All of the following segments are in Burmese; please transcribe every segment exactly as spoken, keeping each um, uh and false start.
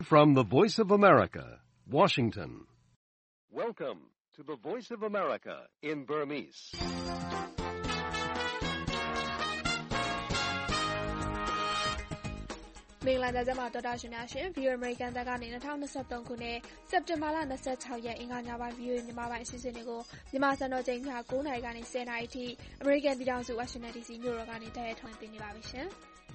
From the Voice of America, Washington. Welcome to the Voice of America in Burmese. ။မင်္ဂလာညချမ်းပါတော်တာရှင်များရှင် View American တကနေtwenty twenty-threeခုနှစ်စက်တင်ဘာလtwenty-sixရက်အင်္ဂါညပိုင်း View မြန်မာပိုင်းအစီအစဉ်တွေကိုမြန်မာစံတော်ချိန်ညnineနာရီကနေtenနာရီအထိ American ပြည်ထောင်စု Washington ဒီစီ မြို့တော်ကနေတိုက်ရိုက်ထုတ်လွှင့်ပေးနေပါပြီရှင်။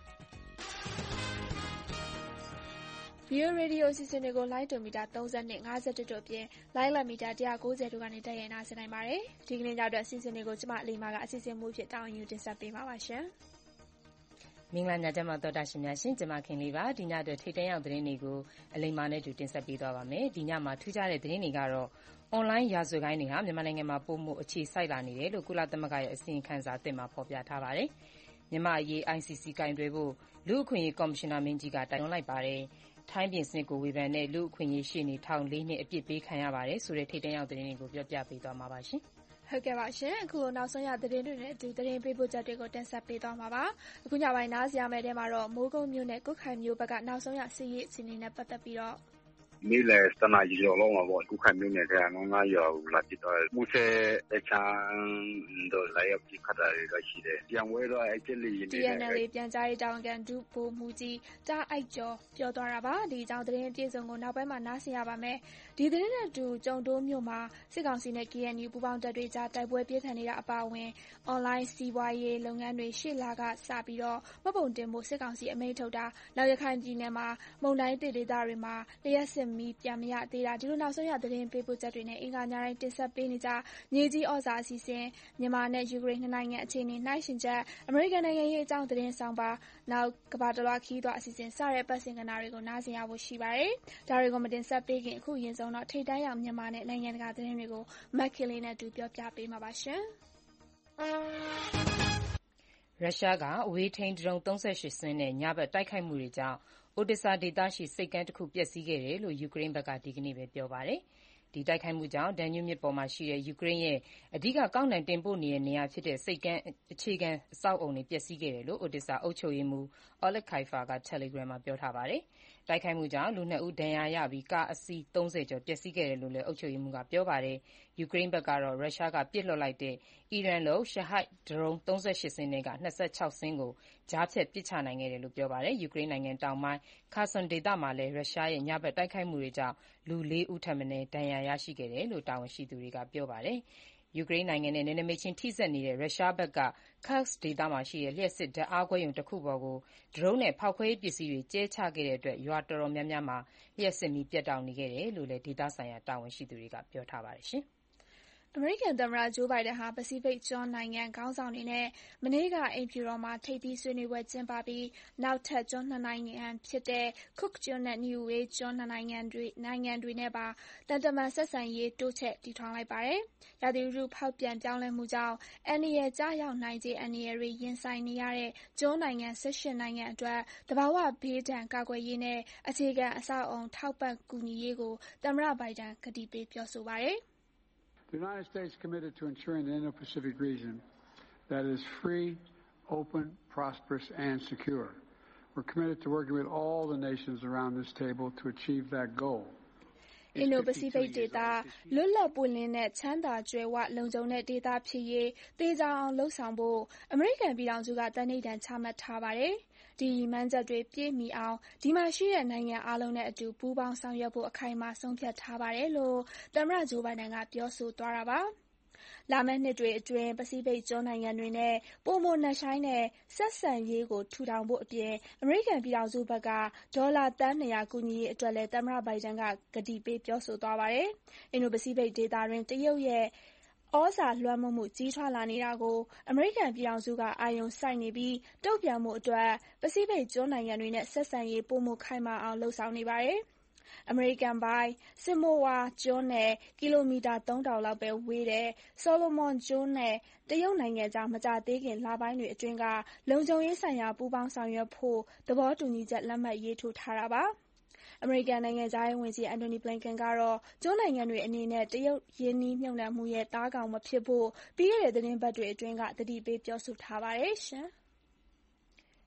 View Radio အစီအစဉ်တွေကို Live to Meter thirty-two, fifty-oneတို့အပြင် Live မီတာone ninetyတို့ကနေတိုက်ရိုက်နားဆင်နိုင်ပါတယ်။ဒီကနေ့ညအတွက်အစီအစဉ်တွေကိုကျမအလီမာကအစီအစဉ်မှုဖြစ်တောင်းယူတင်ဆက်ပေးမှာပါရှင်။မင်္ဂလာညချမ်းပါတော်တာရှင်များရှင်ကျမခင်လေးပါဒီညအတွက်ထိတ်တန့်ရောက်သတင်းတွေကိုအလိမ္မာနဲ့တူတင်ဆက်ပေးသွားပါမယ်ဒီညမှာထူးခြားတဲ့သတင်းတွေကတော့ online ရာဇဝတ်ဂိုဏ်းတွေဟာမြန်မာနိုင်ငံမှာပိုမိုအခြေစိုက်လာနေတယ်လို့ကုလသမဂ္ဂရဲ့အစီရင်ခံစာအသစ်မှာဖော်ပြထားပါတယ်မြန်မာအရေး I C C ကင်တွယ်ဖို့လူ့အခွင့်အရေးကော်မရှင်နာမင်းကြီးကတိုက်တွန်းလိုက်ပါတယ်ထိုင်းပြည်စနစ်ကိုဝေဖန်တဲ့လူ့အခွင့်အရေးရှေ့နေထောင်၄နှစ်အပြစ်ပေးခံရပါတယ်ဆိုတဲ့ထိတ်တန့်ရောက်သတင်းတွေကိုပြောပြပေးသွားမှာပါရှင်ဟုတ်ကဲ့ပါရှင်အခုနောက်ဆုံးရသတင်းတွေနဲ့အတူသတင်းပေးပို့ချက်တွေကိုတင်ဆက်ပေးသွားမှာပါအခုညပိုင်းနားဆင်ရမယ့်တဲမှာတော့မိုးကုတ်မြို့နဲ့ကုတ်ခိုင်မြို့ဘက်ကနောက်ဆုံးရစစ်ရေးအခြေအနေနဲ့ပတ်သက်ပြီးတော့နေ့လယ်တနာရီကျော်လောက်မှာပေါ့ကုတ်ခိုင်မြို့နယ်ကငငါးရွာကိုလာပစ်တော့မူဆယ်တချမ်းတို့လာရောက်ပစ်ခတ်တာတွေရှိတယ်ပြန်ဝဲတော့အဲ့ကျလီနေတယ် T N L ပြန်ကြားရေးတာဝန်ခံဒုဗိုလ်မှူးကြီးတားအိုက်ကျော်ပြောသွားတာပါဒီအကြောင်းသတင်းအပြည့်အစုံကိုနောက်ပိုင်းမှာနားဆင်ရပါမယ်ဒီသတင်းနဲ့အတူကျုံတိုးမြို့မှာစစ်ကောင်စီနဲ့ K N U ပူးပေါင်းတပ်တွေကြားတိုက်ပွဲပြင်းထန်နေတာအပါအဝင် online စီးပွားရေးလုပ်ငန်းတွေရှေ့လာကစပြီးတော့မပုံတင်ဖို့စစ်ကောင်စီအမိန့်ထုတ်တာနောက်ရခိုင်ပြည်နယ်မှာမုန်တိုင်းဒေသတွေမှာလျှက်စစ်မီးပြန်မရသေးတာဒီလိုနောက်ဆုံးရသတင်းပေးပို့ချက်တွေနဲ့အင်္ဂါညတိုင်းတင်ဆက်ပေးနေကြမြေကြီးဩဇာအစီအစဉ်မြန်မာနဲ့ယူကရိန်းနှစ်နိုင်ငံအခြေအနေနှိုင်းယှဉ်ချက်အမေရိကန်နိုင်ငံရေးအကြောင်းသတင်းဆောင်ပါနောက်ကမ္ဘာတလွှာခီးသွွားအစီအစဉ်စတဲ့ပတ်စင်ကဏ္ဍတွေကိုနားဆင်ရဖို့ရှိပါတယ်ဒါတွေကိုမတင်ဆက်ပေးခင်အခုရင်ဆုံးတော့ထိတ်တန့်ရောက်မြန်မာနဲ့နိုင်ငံတကာသတင်းတွေကိုမက်ကလေးနဲ့အတူပြောပြပေးမှာပါရှင်ရုရှားကအဝေးထိန်းဒရုန်းthirty-eightစင်းနဲ့ညဘက်တိုက်ခိုက်မှုတွေကြောင့်အိုဒက်ဆာဒေသရှိစိတ်ကမ်းတစ်ခုပျက်စီးခဲ့တယ်လို့ယူကရိန်းဘက်ကဒီကနေ့ပဲပြောပါတယ်ဒီတိုက်ခိုက်မှုကြောင့်ဒန်ညူးမြစ်ပေါ်မှာရှိတဲ့ယူကရိန်းရဲ့အဓိကကောက်နှံတင်ပို့နေတဲ့နေရာဖြစ်တဲ့စိတ်ကမ်းအခြေခံအဆောက်အအုံတွေပျက်စီးခဲ့တယ်လို့အိုဒက်ဆာအုပ်ချုပ်ရေးမှူး Oleg Kaifer က Telegram မှာပြောထားပါတယ်။တိုက်ခိုက်မှုကြောင့်လူနှစ်ဦးဒဏ်ရာရပြီးကားအစီးthirtyကျော်ပျက်စီးခဲ့တယ်လို့လည်းအုပ်ချုပ်ရေးမှူးကပြောပါတယ်။ယူကရိန်းဘက်ကတော့ရုရှားကပစ်လွှတ်လိုက်တဲ့အီရန်လုပ် Shahed ဒရုန်းthirty-eightစင်းထဲကtwenty-sixစင်းကိုကြားဖြတ်ပစ်ချနိုင်ခဲ့တယ်လို့ပြောပါတယ်။ယူကရိန်းနိုင်ငံတောင်ပိုင်း Kherson ဒေသမှာလည်းရုရှားရဲ့ညဘက်တိုက်ခိုက်မှုတွေကြောင့်လူ၄ဦးထက်မနည်းဒဏ်ရာရရှိခဲ့တယ်လို့တာဝန်ရှိသူတွေကပြောပါတယ်။ယူကရိန်းနိုင်ငံနဲ့နယ်နိမိတ်ချင်းထိစပ်နေတဲ့ရုရှားဘက်က Kursk ဒေသမှာရှိတဲ့လျှပ်စစ်ဓာတ်အားခွဲရုံတစ်ခုပေါ်ကိုဒရုန်းနဲ့ဖောက်ခွဲရေးပစ္စည်းတွေကျဲချခဲ့တဲ့အတွက်ရွာတော်တော်များများမှာလျှပ်စစ်မီးပြတ်တောက်နေခဲ့တယ်လို့လည်းဒေသဆိုင်ရာတာဝန်ရှိသူတွေကပြောထားပါတယ်ရှင်။အမေရိကန်သမ္မတဂျိုးဘိုင်ဒန်ဟာပစိဖိတ်ကျွန်းနိုင်ငံခေါင်းဆောင်တွေနဲ့မနေ့ကအိမ်ဖြူတော်မှာထိပ်သီးဆွေးနွေးပွဲကျင်းပပြီးနောက်ထပ်ကျွန်းနှစ်နိုင်ငံဖြစ်တဲ့ Cook ကျွန်းနဲ့ Niue ကျွန်းနှစ်နိုင်ငံတွေနိုင်ငံတွေနဲ့ပါတန်တမန်ဆက်ဆံရေးတိုးချဲ့တည်ထောင်လိုက်ပါတယ်။ရာသီဥတုဖောက်ပြန်ပြောင်းလဲမှုကြောင့်အန္တရာယ်ကျရောက်နိုင်ခြေအန္တရာယ်တွေရင်ဆိုင်နေရတဲ့ကျွန်းနိုင်ငံeighteenနိုင်ငံအတွက်သဘာဝဘေးဒဏ်ကာကွယ်ရေးနဲ့အခြေခံအဆောက်အအုံထောက်ပံ့ကူညီရေးကိုသမ္မတဘိုင်ဒန်ကတိပေးပြောဆိုပါတယ်။ The United States is committed to ensuring the Indo-Pacific region that is free, open, prosperous, and secure. We're committed to working with all the nations around this table to achieve that goal. Indo-Pacific ဒေသလွတ်လပ်ပွင့်လင်းတဲ့ချမ်းသာကြွယ်ဝလုံခြုံတဲ့ဒေသဖြစ်ရေးသေချာအောင်လှုံ့ဆော်ဖို့အမေရိကန်ပြည်ထောင်စုကသန္နိဋ္ဌာန်ချမှတ်ထားပါတယ်။ဒီရည်မှန်းချက်တွေပြည့်မီအောင်ဒီမှာရှိတဲ့နိုင်ငံအားလုံးနဲ့အတူပူးပေါင်းဆောင်ရွက်ဖို့အခိုင်အမာဆုံးဖြတ်ထားပါတယ်လို့သမ္မတဂျိုးဘိုင်ဒန်ကပြောဆိုသွားတာပါ။လာမယ့်နှစ်တွေအတွင်းပစိဖိတ်ကျွန်းနိုင်ငံတွေနဲ့ပိုမိုနက်ရှိုင်းတဲ့ဆက်ဆံရေးကိုထူထောင်ဖို့အပြင်အမေရိကန်ပြည်ထောင်စုဘက်ကဒေါ်လာသန်းtwo hundredကူညီရေးအတွက်လည်းသမ္မတဘိုင်ဒန်ကကတိပေးပြောဆိုသွားပါတယ်။အင်ဒိုပစိဖိတ်ဒေသတွင်းတရုတ်ရဲ့ဩဇာလွှမ်းမိုးမှုကြီးထွားလာနေတာကိုအမေရိကန်ပြည်ထောင်စုကအာရုံစိုက်နေပြီးတုံ့ပြန်မှုအတွက်ပစိဖိတ်ကျွန်းနိုင်ငံတွေနဲ့ဆက်ဆံရေးပိုမိုခိုင်မာအောင်လုပ်ဆောင်နေပါတယ်။အမေရိကန်ပိုင်ဆင်မိုဝါကျွန်းနဲ့ကီလိုမီတာthree thousandလောက်ပဲဝေးတဲ့ဆော်လမွန်ကျွန်းနဲ့တရုတ်နိုင်ငံကြားမကြာသေးခင်လပိုင်းတွေအတွင်းကလုံခြုံရေးဆိုင်ရာပူးပေါင်းဆောင်ရွက်ဖို့သဘောတူညီချက်လက်မှတ်ရေးထိုးထားတာပါ။အမေရိကန်နိုင်ငံခြားရေးဝန်ကြီး Antony Blinken ကတော့ကျွန်းနိုင်ငံတွေအနေနဲ့တရုတ်ရင်းနှီးမြှုပ်နှံမှုရဲ့သားကောင်မဖြစ်ဖို့ပြီးခဲ့တဲ့သီတင်းပတ်တွေအတွင်းကသတိပေးပြောဆိုထားပါတယ်ရှင်။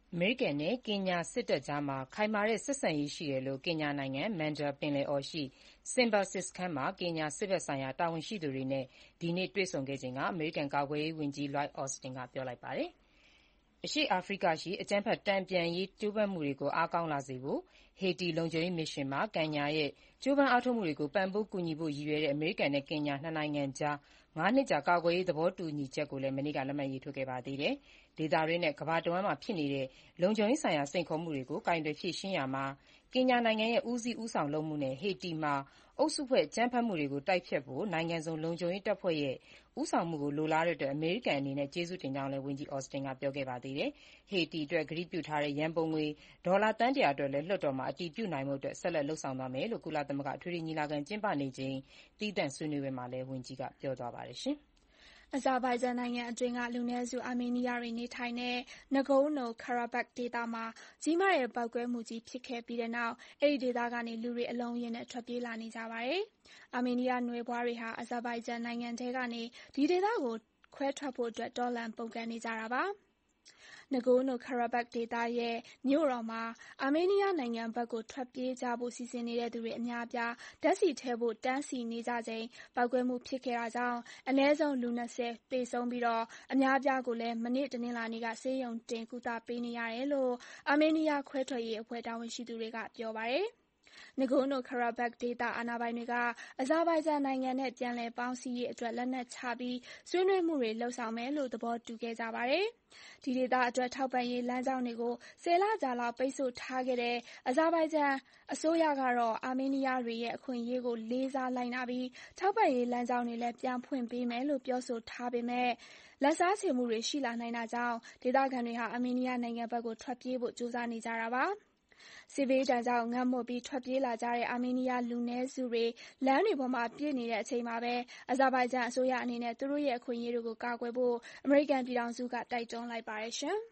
အမေရိကန်နဲ့ကင်ညာစစ်တပ်ကြားမှာခိုင်မာတဲ့ဆက်ဆံရေးရှိတယ်လို့ကင်ညာနိုင်ငံမန်ဒါပင်လယ်အော်ရှိစင်ဘာစစ်စခန်းမှာကင်ညာစစ်ဘက်ဆိုင်ရာတာဝန်ရှိသူတွေနဲ့ဒီနေ့တွေ့ဆုံခဲ့ချိန်ကအမေရိကန်ကာကွယ်ရေးဝန်ကြီး Lloyd Austin ကပြောလိုက်ပါတယ်။အရှေ့အာဖရိကရှိအကြမ်းဖက်တန်ပြန်ရေးကြိုးပမ်းမှုတွေကိုအားကောင်းလာစေဖို့ဟေတီလုံခြုံရေးမစ်ရှင်မှာကင်ညာရဲ့ကြိုးပမ်းအားထုတ်မှုတွေကိုပံ့ပိုးကူညီဖို့ရည်ရွယ်တဲ့အမေရိကန်နဲ့ကင်ညာနှစ်နိုင်ငံကြားငါးနှစ်ကြာကာကွယ်ရေးသဘောတူညီချက်ကိုလည်းမနေ့ကလက်မှတ်ရေးထိုးခဲ့ပါသေးတယ်။ဒေသတွင်းနဲ့ကမ္ဘာတဝန်းမှာဖြစ်နေတဲ့လုံခြုံရေးဆိုင်ရာစိန်ခေါ်မှုတွေကိုကိုင်တွယ်ဖြေရှင်းရာမှာကင်ညာနိုင်ငံရဲ့ဦးစီးဦးဆောင်လုပ်မှုနဲ့ဟေတီမှာအုပ်စုဖွဲ့အကြမ်းဖက်မှုတွေကိုတိုက်ဖျက်ဖို့နိုင်ငံစုံလုံခြုံရေးတပ်ဖွဲ့ရဲ့ဦးဆောင်မှုကိုလိုလားတဲ့အတွက်အမေရိကန်အနေနဲ့ကျေးဇူးတင်ကြောင်းလည်းဝန်ကြီး Austin ကပြောခဲ့ပါသေးတယ်။ဟေတီအတွက်ကတိပြုထားတဲ့ရန်ပုံငွေဒေါ်လာသန်းတစ်ရာအတွက်လည်းလွှတ်တော်မှာအတည်ပြုနိုင်ဖို့ဆက်လက်လုပ်ဆောင်သွားမယ်လို့ကုလသမဂ္ဂအထွေထွေညီလာခံကျင်းပနေချိန်သီးသန့်ဆွေးနွေးပွဲမှာလည်းဝန်ကြီးကပြောသွားပါတယ်ရှင်။အဇာဘိုင်ဂျန်နိုင်ငံအတွင်းကလူနည်းစုအာမေးနီးယားတွေနေထိုင်တဲ့နဂိုးနို-ကာရာဘတ်ခ်ဒေသမှာကြီးမားတဲ့ပေါက်ကွဲမှုကြီးဖြစ်ခဲ့ပြီးတဲ့နောက်အဲဒီဒေသကနေလူတွေအလုံးအရင်းနဲ့ထွက်ပြေးလာနေကြပါတယ်။အာမေးနီးယားနွယ်ဖွားတွေဟာအဇာဘိုင်ဂျန်နိုင်ငံထဲကနေဒီဒေသကိုခွဲထွက်ဖို့အတွက်တော်လှန်ပုန်ကန်နေကြတာပါ။နဂိုးနို-ကာရာဘတ်ခ်ဒေသရဲ့မြို့တော်မှာအာမေးနီးယားနိုင်ငံဘက်ကိုထွက်ပြေးကြဖို့စီစဉ်နေတဲ့သူတွေအများအပြားဓာတ်ဆီထည့်ဖို့တန်းစီနေကြချိန်ပေါက်ကွဲမှုဖြစ်ခဲ့တာကြောင့်အနည်းဆုံးလူ၂၀သေဆုံးပြီးအများအပြားကိုလည်းမနေ့တနင်္လာနေ့ကဆေးရုံတင်ကုသပေးနေရတယ်လို့အာမေးနီးယားခွဲထွက်ရေးအဖွဲ့တာဝန်ရှိသူတွေကပြောပါတယ်။နဂိုးနို-ကာရာဘတ်ခ်ဒေသအာဏာပိုင်တွေကအဇာဘိုင်ဂျန်နိုင်ငံနဲ့ပြန်လည်ပေါင်းစည်းရေးအတွက်လက်နက်ချပြီးဆွေးနွေးမှုတွေလုပ်ဆောင်မယ်လို့သဘောတူခဲ့ကြပါတယ်။ဒီဒေသအတွက်ထောက်ပံ့ရေးလမ်းကြောင်းတွေကိုဆယ်လကြာလောက်ပိတ်ဆို့ထားခဲ့တဲ့အဇာဘိုင်ဂျန်အစိုးရကတော့အာမေးနီးယားတွေရဲ့အခွင့်အရေးကိုလေးစားလိုက်နာပြီးထောက်ပံ့ရေးလမ်းကြောင်းတွေလည်းပြန်ဖွင့်ပေးမယ်လို့ပြောဆိုထားပေမဲ့လက်စားချေမှုတွေရှိလာနိုင်တာကြောင့်ဒေသခံတွေဟာအာမေးနီးယားနိုင်ငံဘက်ကိုထွက်ပြေးဖို့ကြိုးစားနေကြတာပါ။စစ်ဘေးဒဏ်ကြောင့်ငတ်မွတ်ပြီးထွက်ပြေးလာကြတဲ့အာမေးနီးယားလူနည်းစုတွေလမ်းတွေပေါ်မှာပြည့်နေတဲ့အချိန်မှာပဲအဇာဘိုင်ဂျန်အစိုးရအနေနဲ့သူတို့ရဲ့အခွင့်အရေးတွေကိုကာကွယ်ဖို့အမေရိကန်ပြည်ထောင်စုကတိုက်တွန်းလိုက်ပါတယ်ရှင်။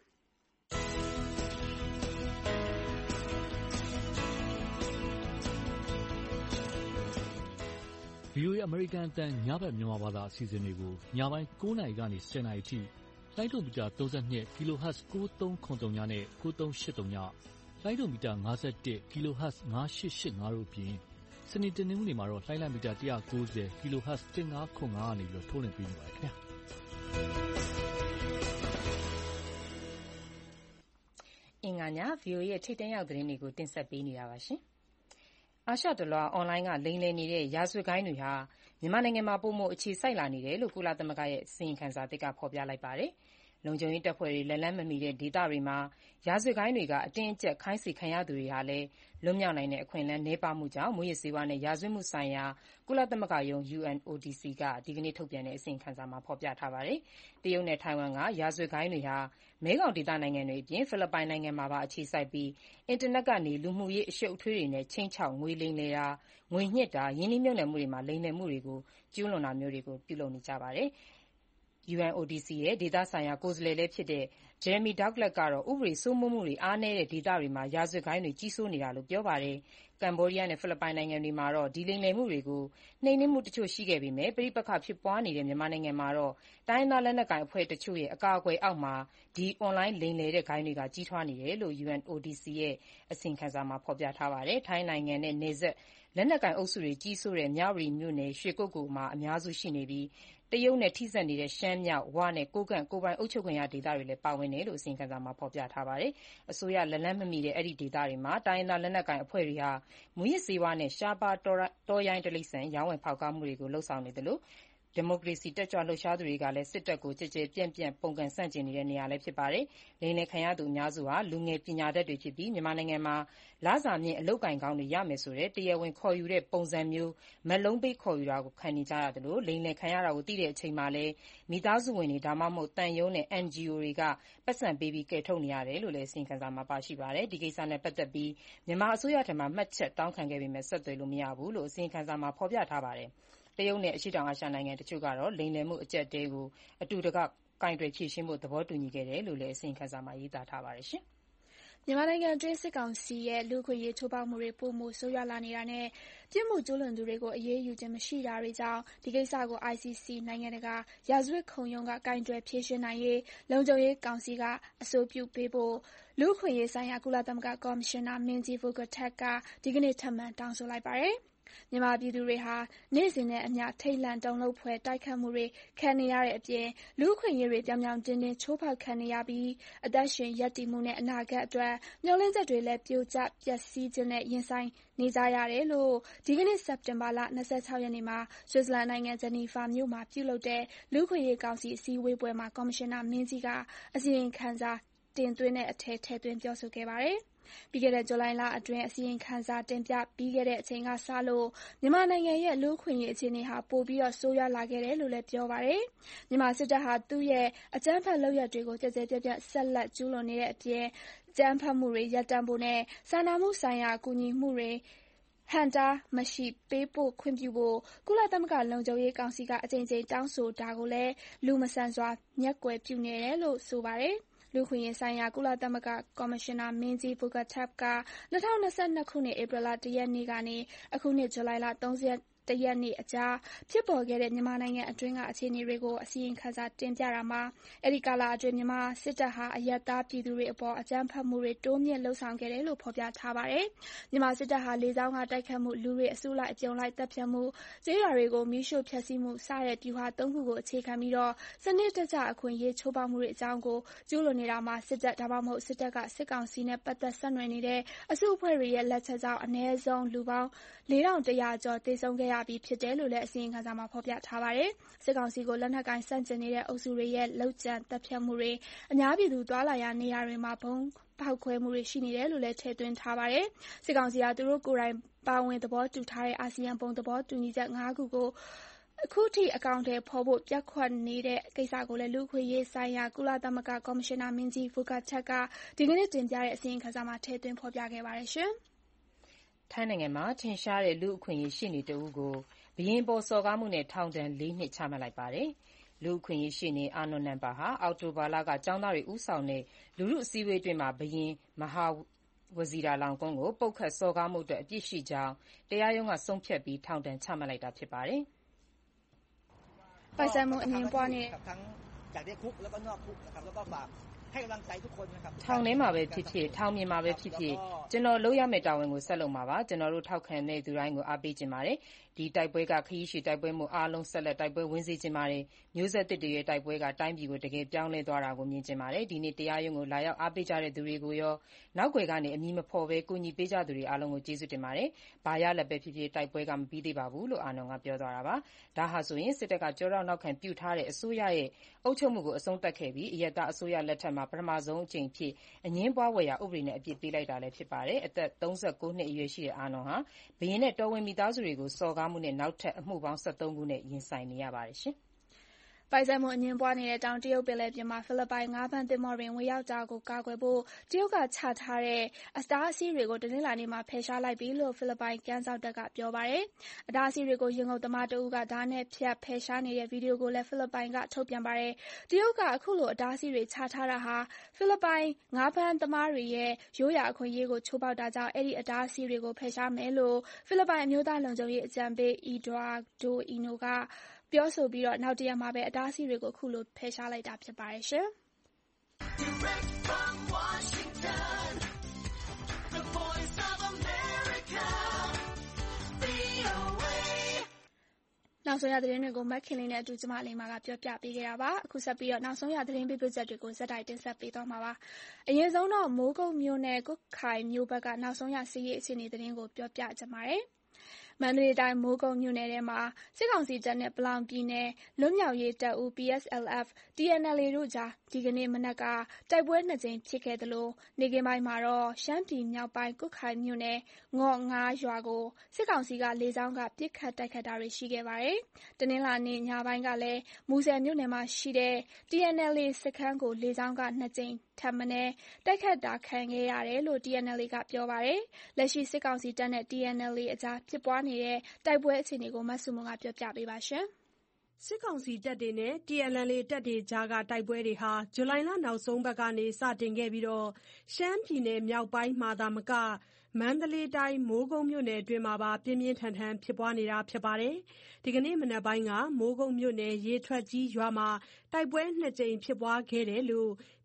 ဗွီအိုအေအမေရိကန်အသံညဘက်မြန်မာဘာသာအစီအစဉ်တွေကိုညပိုင်း၉နာရီကနေ၁၀နာရီအထိလိုင်းဒိုမီတာ၃၂ကီလိုဟတ်၉၃၇၃နဲ့၉၃၈၃ညလိုင်းဒိုမီတာ၅၁ကီလိုဟတ်၅၈၈၅တို့အပြင်စနေတနင်္ဂနွေမှာတော့လိုင်းလံမီတာ၁၉၀ကီလိုဟတ်၁၅၇၅ကနေပြီးထုတ်လွှင့်ပေးနေပါတယ်ခင်ဗျာအင်္ဂါည ဗွီအိုအေရဲ့ထိပ်တန်းရောက်သတင်းတွေကိုတင်ဆက်ပေးနေတာပါရှင်။အာရှတလွှာအွန်လိုင်းကလိမ်လည်နေတဲ့ရာဇဝတ်ဂိုဏ်းတွေဟာမြန်မာနိုင်ငံမှာပိုမိုအခြေစိုက်လာနေတယ်လို့ကုလသမဂ္ဂရဲ့အစီရင်ခံစာသစ်ကဖော်ပြလိုက်ပါတယ်။လုံခြုံရေးတပ်ဖွဲ့တွေလက်လှမ်းမမီတဲ့ဒေသတွေမှာရာဇဝတ်ဂိုဏ်းတွေကအတင်းအကျပ်ခိုင်းစေခံရသူတွေဟာလည်းလွတ်မြောက်နိုင်တဲ့အခွင့်အလမ်းနည်းပါးမှုကြောင့်မူးယစ်ဆေးဝါးနဲ့ရာဇဝတ်မှုဆိုင်ရာကုလသမဂ္ဂရုံး ယူအန် အို ဒီ စီ ကဒီကနေ့ထုတ်ပြန်တဲ့အစီရင်ခံစာမှာဖော်ပြထားပါတယ်။တရုတ်နဲ့ထိုင်ဝမ်ကရာဇဝတ်ဂိုဏ်းတွေဟာမဲခေါင်ဒေသနိုင်ငံတွေအပြင်ဖိလစ်ပိုင်နိုင်ငံမှာပါအခြေစိုက်ပြီးအင်တာနက်ကနေလူမှုရေးအရှုပ်အထွေးတွေနဲ့ခြိမ်းခြောက်ငွေလိမ်လည်တာငွေညှစ်တာရင်းနှီးမြှုပ်နှံမှုတွေမှာလိမ်လည်မှုတွေကိုကျူးလွန်တာမျိုးတွေကိုပြုလုပ်နေကြပါတယ်။ ယူအန် အို ဒီ စီ ရဲ့ဒေသဆိုင်ရာကိုယ်စားလှယ်လည်းဖြစ်တဲ့ Jeremy Douglas ကတော့ဥပဒေစိုးမိုးမှုတွေအားနည်းတဲ့ဒေသတွေမှာရာဇဝတ်ဂိုဏ်းတွေကြီးစိုးနေတာလို့ပြောပါတယ်။ကမ္ဘောဒီးယားနဲ့ဖိလစ်ပိုင်နိုင်ငံတွေမှာတော့ဒီလိမ်လည်မှုတွေကိုနှိမ်နင်းမှုတချို့ရှိခဲ့ပေမဲ့ပဋိပက္ခဖြစ်ပွားနေတဲ့မြန်မာနိုင်ငံမှာတော့တိုင်းရင်းသားလက်နက်ကိုင်အဖွဲ့တချို့ရဲ့အကာအကွယ်အောက်မှာဒီအွန်လိုင်းလိမ်လည်တဲ့ဂိုဏ်းတွေကကြီးထွားနေတယ်လို့ ယူအန် အို ဒီ စီ ရဲ့အစီရင်ခံစာမှာဖော်ပြထားပါတယ်။ထိုင်းနိုင်ငံနဲ့နယ်စပ်လက်နက်ကိုင်အုပ်စုတွေကြီးစိုးတဲ့မြဝတီမြို့နယ်ရွှေကုက္ကိုမှာအများစုရှိနေပြီးတရုတ်နဲ့ထိစပ်နေတဲ့ရှမ်းမြောက်ဝနဲ့ကိုးကန့်ကိုယ်ပိုင်အုပ်ချုပ်ခွင့်ရဒေသတွေလည်းပါဝင်တယ်လို့အစီရင်ခံစာမှာဖော်ပြထားပါတယ်။အစိုးရလက်လှမ်းမမီတဲ့အဲဒီဒေသတွေမှာတိုင်းရင်းသားလက်နက်ကိုင်အဖွဲ့တွေဟာမူးယစ်ဆေးဝါးနဲ့ရှားပါးတောရိုင်းတိရစ္ဆာန်ရောင်းဝယ်ဖောက်ကားမှုတွေကိုလုပ်ဆောင်နေသလိုဒီမိုကရေစီတက်ကြွလှုပ်ရှားသူတွေကလည်းစစ်တပ်ကိုကျယ်ကျယ်ပြန့်ပြန့်ပုန်ကန်ဆန့်ကျင်နေတဲ့နေရာလည်းဖြစ်ပါတယ်။လိမ်လည်ခံရသူအများစုဟာလူငယ်ပညာတတ်တွေဖြစ်ပြီးမြန်မာနိုင်ငံမှာလစာမြင့်အလုပ်အကိုင်ကောင်းတွေရမယ်ဆိုတဲ့တရားဝင်ခေါ်ယူတဲ့ပုံစံမျိုးမက်လုံးပေးခေါ်ယူတာကိုခံနေကြရသလိုလိမ်လည်ခံရတာကိုသိတဲ့အချိန်မှာလည်းမိသားစုဝင်တွေဒါမှမဟုတ်သံရုံးနဲ့ အန် ဂျီ အို တွေကပတ်စံပေးပြီးကယ်ထုတ်နေရတယ်လို့လည်းအစီရင်ခံစာမှာပါရှိပါတယ်။ဒီကိစ္စနဲ့ပတ်သက်ပြီးမြန်မာအစိုးရထံမှမှတ်ချက်တောင်းခံခဲ့ပေမဲ့ဆက်သွယ်လို့မရဘူးလို့အစီရင်ခံစာမှာဖော်ပြထားပါတယ်။တရုတ်နဲ့အရှေ့တောင်အာရှနိုင်ငံတချို့ကတော့လိမ်လည်မှုအကျပ်အတည်းကိုအတူတကွကိုင်တွယ်ဖြေရှင်းဖို့သဘောတူညီခဲ့တယ်လို့လည်းအစီရင်ခံစာမှာရေးသားထားပါတယ်ရှင်။မြန်မာနိုင်ငံအတွင်းစစ်ကောင်စီရဲ့လူ့အခွင့်အရေးချိုးဖောက်မှုတွေပိုမိုဆိုးရွားလာနေတာနဲ့ပြစ်မှုကျူးလွန်သူတွေကိုအရေးယူခြင်းမရှိတာတွေကြောင့်ဒီကိစ္စကို အိုင် စီ စီ နိုင်ငံတကာရာဇဝတ်ခုံရုံးကကိုင်တွယ်ဖြေရှင်းနိုင်ရေးလုံခြုံရေးကောင်စီကအဆိုပြုပေးဖို့လူ့အခွင့်အရေးဆိုင်ရာကုလသမဂ္ဂကော်မရှင်နာမင်းကြီး Volker Turk ကဒီကနေ့ထပ်မံတောင်းဆိုလိုက်ပါတယ်။မြန်မာပြည်သူတွေဟာနေ့စဉ်နဲ့အမျှထိတ်လန့်တုန်လှုပ်ဖွယ်တိုက်ခိုက်မှုတွေခံနေရတဲ့အပြင်လူ့အခွင့်အရေးတွေပြောင်ပြောင်တင်းတင်းချိုးဖောက်ခံနေရပြီးအသက်ရှင်ရပ်တည်မှုနဲ့အနာဂတ်အတွက်မျှော်လင့်ချက်တွေလည်းပြိုကျပျက်စီးခြင်းနဲ့ရင်ဆိုင်နေကြရတယ်လို့ဒီကနေ့စက်တင်ဘာလ၂၆ရက်နေ့မှာဆွစ်ဇာလန်နိုင်ငံဂျနီဗာမြို့မှာပြုလုပ်တဲ့လူ့အခွင့်အရေးကောင်စီအစည်းအဝေးပွဲမှာကော်မရှင်နာမင်းကြီးကအစီရင်ခံစာတင်သွင်းတဲ့အထက်ထည့်သွင်းပြောဆိုခဲ့ပါတယ်။ပြီးခဲ့တဲ့ဇူလိုင်လအတွင်းအစီရင်ခံစာတင်ပြပြီးခဲ့တဲ့အချိန်ကစလို့မြန်မာနိုင်ငံရဲ့လူ့အခွင့်အရေးအခြေအနေဟာပိုပြီးဆိုးရွားလာခဲ့တယ်လို့လည်းပြောပါတယ်။မြန်မာစစ်တပ်ဟာသူ့ရဲ့အကြမ်းဖက်လုပ်ရပ်တွေကိုကြဲကြဲပြန့်ပြန့်ဆက်လက်ကျူးလွန်နေတဲ့အပြင်အကြမ်းဖက်မှုတွေရပ်တန့်ဖို့နဲ့စာနာမှုဆိုင်ရာကူညီမှုတွေဟန့်တားမရှိပေးပို့ခွင့်ပြုဖို့ကုလသမဂ္ဂလုံခြုံရေးကောင်စီကအကြိမ်ကြိမ်တောင်းဆိုတာကိုလည်းလူမဆန်စွာမျက်ကွယ်ပြုနေတယ်လို့ဆိုပါတယ်။လူ့အခွင့်အရေးဆိုင်ရာကုလသမဂ္ဂကော်မရှင်နာမင်းကြီး Volker Turk က၂၀၂၂ခုနှစ်ဧပြီလ၁ရက်နေ့ကနေအခုနှစ်ဇူလိုင်လ၃၁ရက်နေ့အကြားဖြစ်ပေါ်ခဲ့တဲ့မြန်မာနိုင်ငံအတွင်းကအခြေအနေတွေကိုအစီရင်ခံစာတင်ပြတာမှာအဲဒီကာလအတွင်းမြန်မာစစ်တပ်ဟာအရပ်သားပြည်သူတွေအပေါ်အကြမ်းဖက်မှုတွေတိုးမြင့်လုပ်ဆောင်ခဲ့တယ်လို့ဖော်ပြထားပါတယ်။မြန်မာစစ်တပ်ဟာလေကြောင်းကတိုက်ခတ်မှုလူတွေအစုလိုက်အပြုံလိုက်တပ်ဖြတ်မှုကျေးရွာတွေကိုမီးရှို့ဖျက်ဆီးမှုစတဲ့ဗျူဟာသုံးခုကိုအခြေခံပြီးတော့စနစ်တကျအခွင့်အရေးချိုးဖောက်မှုတွေအကြောင်းကိုကျူးလွန်နေတာမှာစစ်တပ်ဒါမှမဟုတ်စစ်တပ်ကစစ်ကောင်စီနဲ့ပတ်သက်ဆက်နွယ်နေတဲ့အစုအဖွဲ့တွေရဲ့လက်ချက်ကြောင့်အနည်းဆုံးလူပေါင်းလေးထောင်တစ်ရာကျော်သေဆုံးခဲ့ရပြီးဖြစ်တယ်လို့လည်းအစီရင်ခံစာမှာဖော်ပြထားပါတယ်။စစ်ကောင်စီကိုလက်နက်ကိုင်ဆန့်ကျင်နေတဲ့အုပ်စုတွေရဲ့လုပ်ကြံတပ်ဖြတ်မှုတွေအများပြည်သူသွားလာရာနေရာတွေမှာဘုံပေါက်ခွဲမှုတွေရှိနေတယ်လို့လည်းထည့်သွင်းထားပါတယ်။စစ်ကောင်စီကသူတို့ကိုယ်တိုင်ပါဝင်သဘောတူထားတဲ့အာဆီယံဘုံသဘောတူညီချက်၅ခုကိုအခုထိအကောင့်ထဲဖော်ဖို့ပြက်ခွက်နေတဲ့ကိစ္စကိုလည်းလူ့အခွင့်အရေးဆိုင်ရာကုလသမဂ္ဂကော်မရှင်နာမင်းကြီး Volker Turk ကဒီကနေ့တင်ပြတဲ့အစီရင်ခံစာမှာထည့်သွင်းဖော်ပြခဲ့ပါတယ်ရှင်။ထိုင်းနိုင်ငံမှာထင်ရှားတဲ့လူ့အခွင့်အရေးရှေ့နေတဦးကိုဘုရင်ပေါ်စော်ကားမှုနဲ့ထောင်ဒဏ်လေးနှစ်ချမှတ်လိုက်ပါတယ်။လူ့အခွင့်အရေးရှေ့နေအာနွန်နမ်ပါဟာအောက်တိုဘာလကကျောင်းသားတွေဦးဆောင်တဲ့လူထုအစည်းအဝေးအတွင်းမှာဘုရင်မဟာဝဇီရာလောင်ကွန်းကိုပုတ်ခတ်စော်ကားမှုအတွက်အပြစ်ရှိကြောင်းတရားရုံးကဆုံးဖြတ်ပြီးထောင်ဒဏ်ချမှတ်လိုက်တာဖြစ်ပါတယ်။ပိုင်ဆိုင်မှုအငြင်းပွားနေထောင်ထဲမှာပဲဖြစ်ဖြစ်ထောင်ပြင်မှာပဲဖြစ်ဖြစ်ကျွန်တော်လုပ်ရမယ့်တာဝန်ကိုဆက်လုပ်မှာပါကျွန်တော်တို့ထောက်ခံတဲ့သူတိုင်းကိုအားပေးခြင်းပါတယ်ဒီတိုက်ပွဲကခရီးရှည်တိုက်ပွဲမှုအားလုံးဆက်လက်တိုက်ပွဲဝင်စေခြင်းပါတယ်မျိုးဆက်သစ်တွေရဲ့တိုက်ပွဲကတိုင်းပြည်ကိုတကယ်ပြောင်းလဲသွားတာကိုမြင်ခြင်းပါတယ်ဒီနေ့တရားရုံးကိုလာရောက်အားပေးကြတဲ့သူတွေကိုရောနောက်ွယ်ကနေအမည်မဖော်ဘဲကူညီပေးကြသူတွေအားလုံးကိုကျေးဇူးတင်ပါတယ်ဘာရလက်ပဲဖြစ်ဖြစ်တိုက်ပွဲကမပြီးသေးပါဘူးလို့အာနွန်ကပြောသွားတာပါဒါဟာဆိုရင်စစ်တပ်ကကြောတော့နောက်ခံပြုထားတဲ့အစိုးရရဲ့အုပ်ချုပ်မှုကိုအဆုံးသတ်ခဲ့ပြီးအယက်သားအစိုးရလက်ထက်မှာပထမဆုံးအကြိမ်ဖြစ်အငင်းပွားဝယ်ရာဥပဒေနဲ့အပြစ်ပေးလိုက်တာလည်းဖြစ်ပါတယ်အသက်၃၉နှစ်အရွယ်ရှိတဲ့အာနွန်ဟာဘုရင်နဲ့တော်ဝင်မိသားစုတွေကိုစော်ကားမှုနဲ့နောက်ထပ်အမှုပေါင်း၁၃ခုနဲ့ရင်ဆိုင်နေရပါတယ်ရှင်ပိုင်ဆိုင်မှုအငြင်းပွားနေတဲ့တောင်တရုတ်ပင်လယ်ပြင်မှာဖိလစ်ပိုင်ငါးဖမ်းသင်္ဘောတွေဝင်ရောက်တာကိုကာကွယ်ဖို့တရုတ်ကချထားတဲ့အတားအဆီးတွေကိုတနင်္လာနေ့မှာဖယ်ရှားလိုက်ပြီလို့ဖိလစ်ပိုင်ကမ်းစောင့်တပ်ကပြောပါတယ်။အတားအဆီးတွေကိုရင်ငုပ်သမားတဦးကဓာတ်နဲ့ဖြတ်ဖယ်ရှားနေတဲ့ဗီဒီယိုကိုလည်းဖိလစ်ပိုင်ကထုတ်ပြန်ပါတယ်။တရုတ်ကအခုလိုအတားအဆီးတွေချထားတာဟာဖိလစ်ပိုင်ငါးဖမ်းသမားတွေရဲ့ရိုးရာအခွင့်အရေးကိုချိုးဖောက်တာကြောင့်အဲ့ဒီအတားအဆီးတွေကိုဖယ်ရှားမယ်လို့ဖိလစ်ပိုင်အမျိုးသားလုံခြုံရေးအကြံပေးအီဒွာဒိုအီနိုကပြောဆိုပြီးတော့နောက်တရက်မှာပဲအတားအဆီးတွေကိုခုလိုဖယ်ရှားလိုက်တာဖြစ်ပါတယ်ရှင်။နောက်ဆုံးရသတင်းတွေကိုမက်ခင်လေးနဲ့အတူကျမလေးမာကပြောပြပေးခဲ့တာပါအခုဆက်ပြီးတော့နောက်ဆုံးရသတင်းပေးပို့ချက်တွေကိုဇက်တိုက်တင်ဆက်ပေးသွားမှာပါအရင်ဆုံးတော့မိုးကုတ်မြို့နယ်ကုတ်ခိုင်မြို့ဘက်ကနောက်ဆုံးရစီးရေးအခြေအနေသတင်းကိုပြောပြကြပါမယ်မန္တလေးတိုင်းမိုးကုတ်မြို့နယ်ထဲမှာစစ်ကောင်စီတပ်နဲ့ပလောင်ပြည်နယ်လွတ်မြောက်ရေးတပ်ဦး P S L F T N L A တို့ကြားဒီကနေ့မနက်ကတိုက်ပွဲနှစ်ကြိမ်ဖြစ်ခဲ့သလိုနေ့ကင်းပိုင်းမှာတော့ရှမ်းပြည်မြောက်ပိုင်းကုတ်ခိုင်မြို့နယ်ငေါ့ငါးရွာကိုစစ်ကောင်စီကလေကြောင်းကပစ်ခတ်တိုက်ခတ်တာတွေရှိခဲ့ပါတယ်။တနင်္လာနေ့ညပိုင်းကလည်းမူဆယ်မြို့နယ်မှာရှိတဲ့ T N L A စခန်းကိုလေကြောင်းကနှစ်ကြိမ်ထပ်မံတိုက်ခတ်တာခံခဲ့ရတယ်လို့ T N L A ကပြောပါတယ်။လက်ရှိစစ်ကောင်စီတပ်နဲ့ T N L A အကြားဖြစ်ပွားနေတဲ့တိုက်ပွဲအခြေအနေကိုမဆုမွန်ကပြောပြပေးပါရှင်။စစ်ကောင်စီတပ်တွေနဲ့ T N L A တပ်တွေကြားကတိုက်ပွဲတွေဟာဇူလိုင်လနောက်ဆုံးပတ်ကနေစတင်ခဲ့ပြီးတော့ရှမ်းပြည်နယ်မြောက်ပိုင်းမှာသာမကမန္တလေးတိုင်းမိုးကုတ်မြို့နယ်အတွင်းမှာပါပြင်းပြင်းထန်ထန်ဖြစ်ပွားနေတာဖြစ်ပါတယ်။ဒီကနေ့မနက်ပိုင်းကမိုးကုတ်မြို့နယ်ရေထွက်ကြီးရွာမှာတိုက်ပွဲနှစ်ကြိမ်ဖြစ်ပွားခဲ့တယ်လို့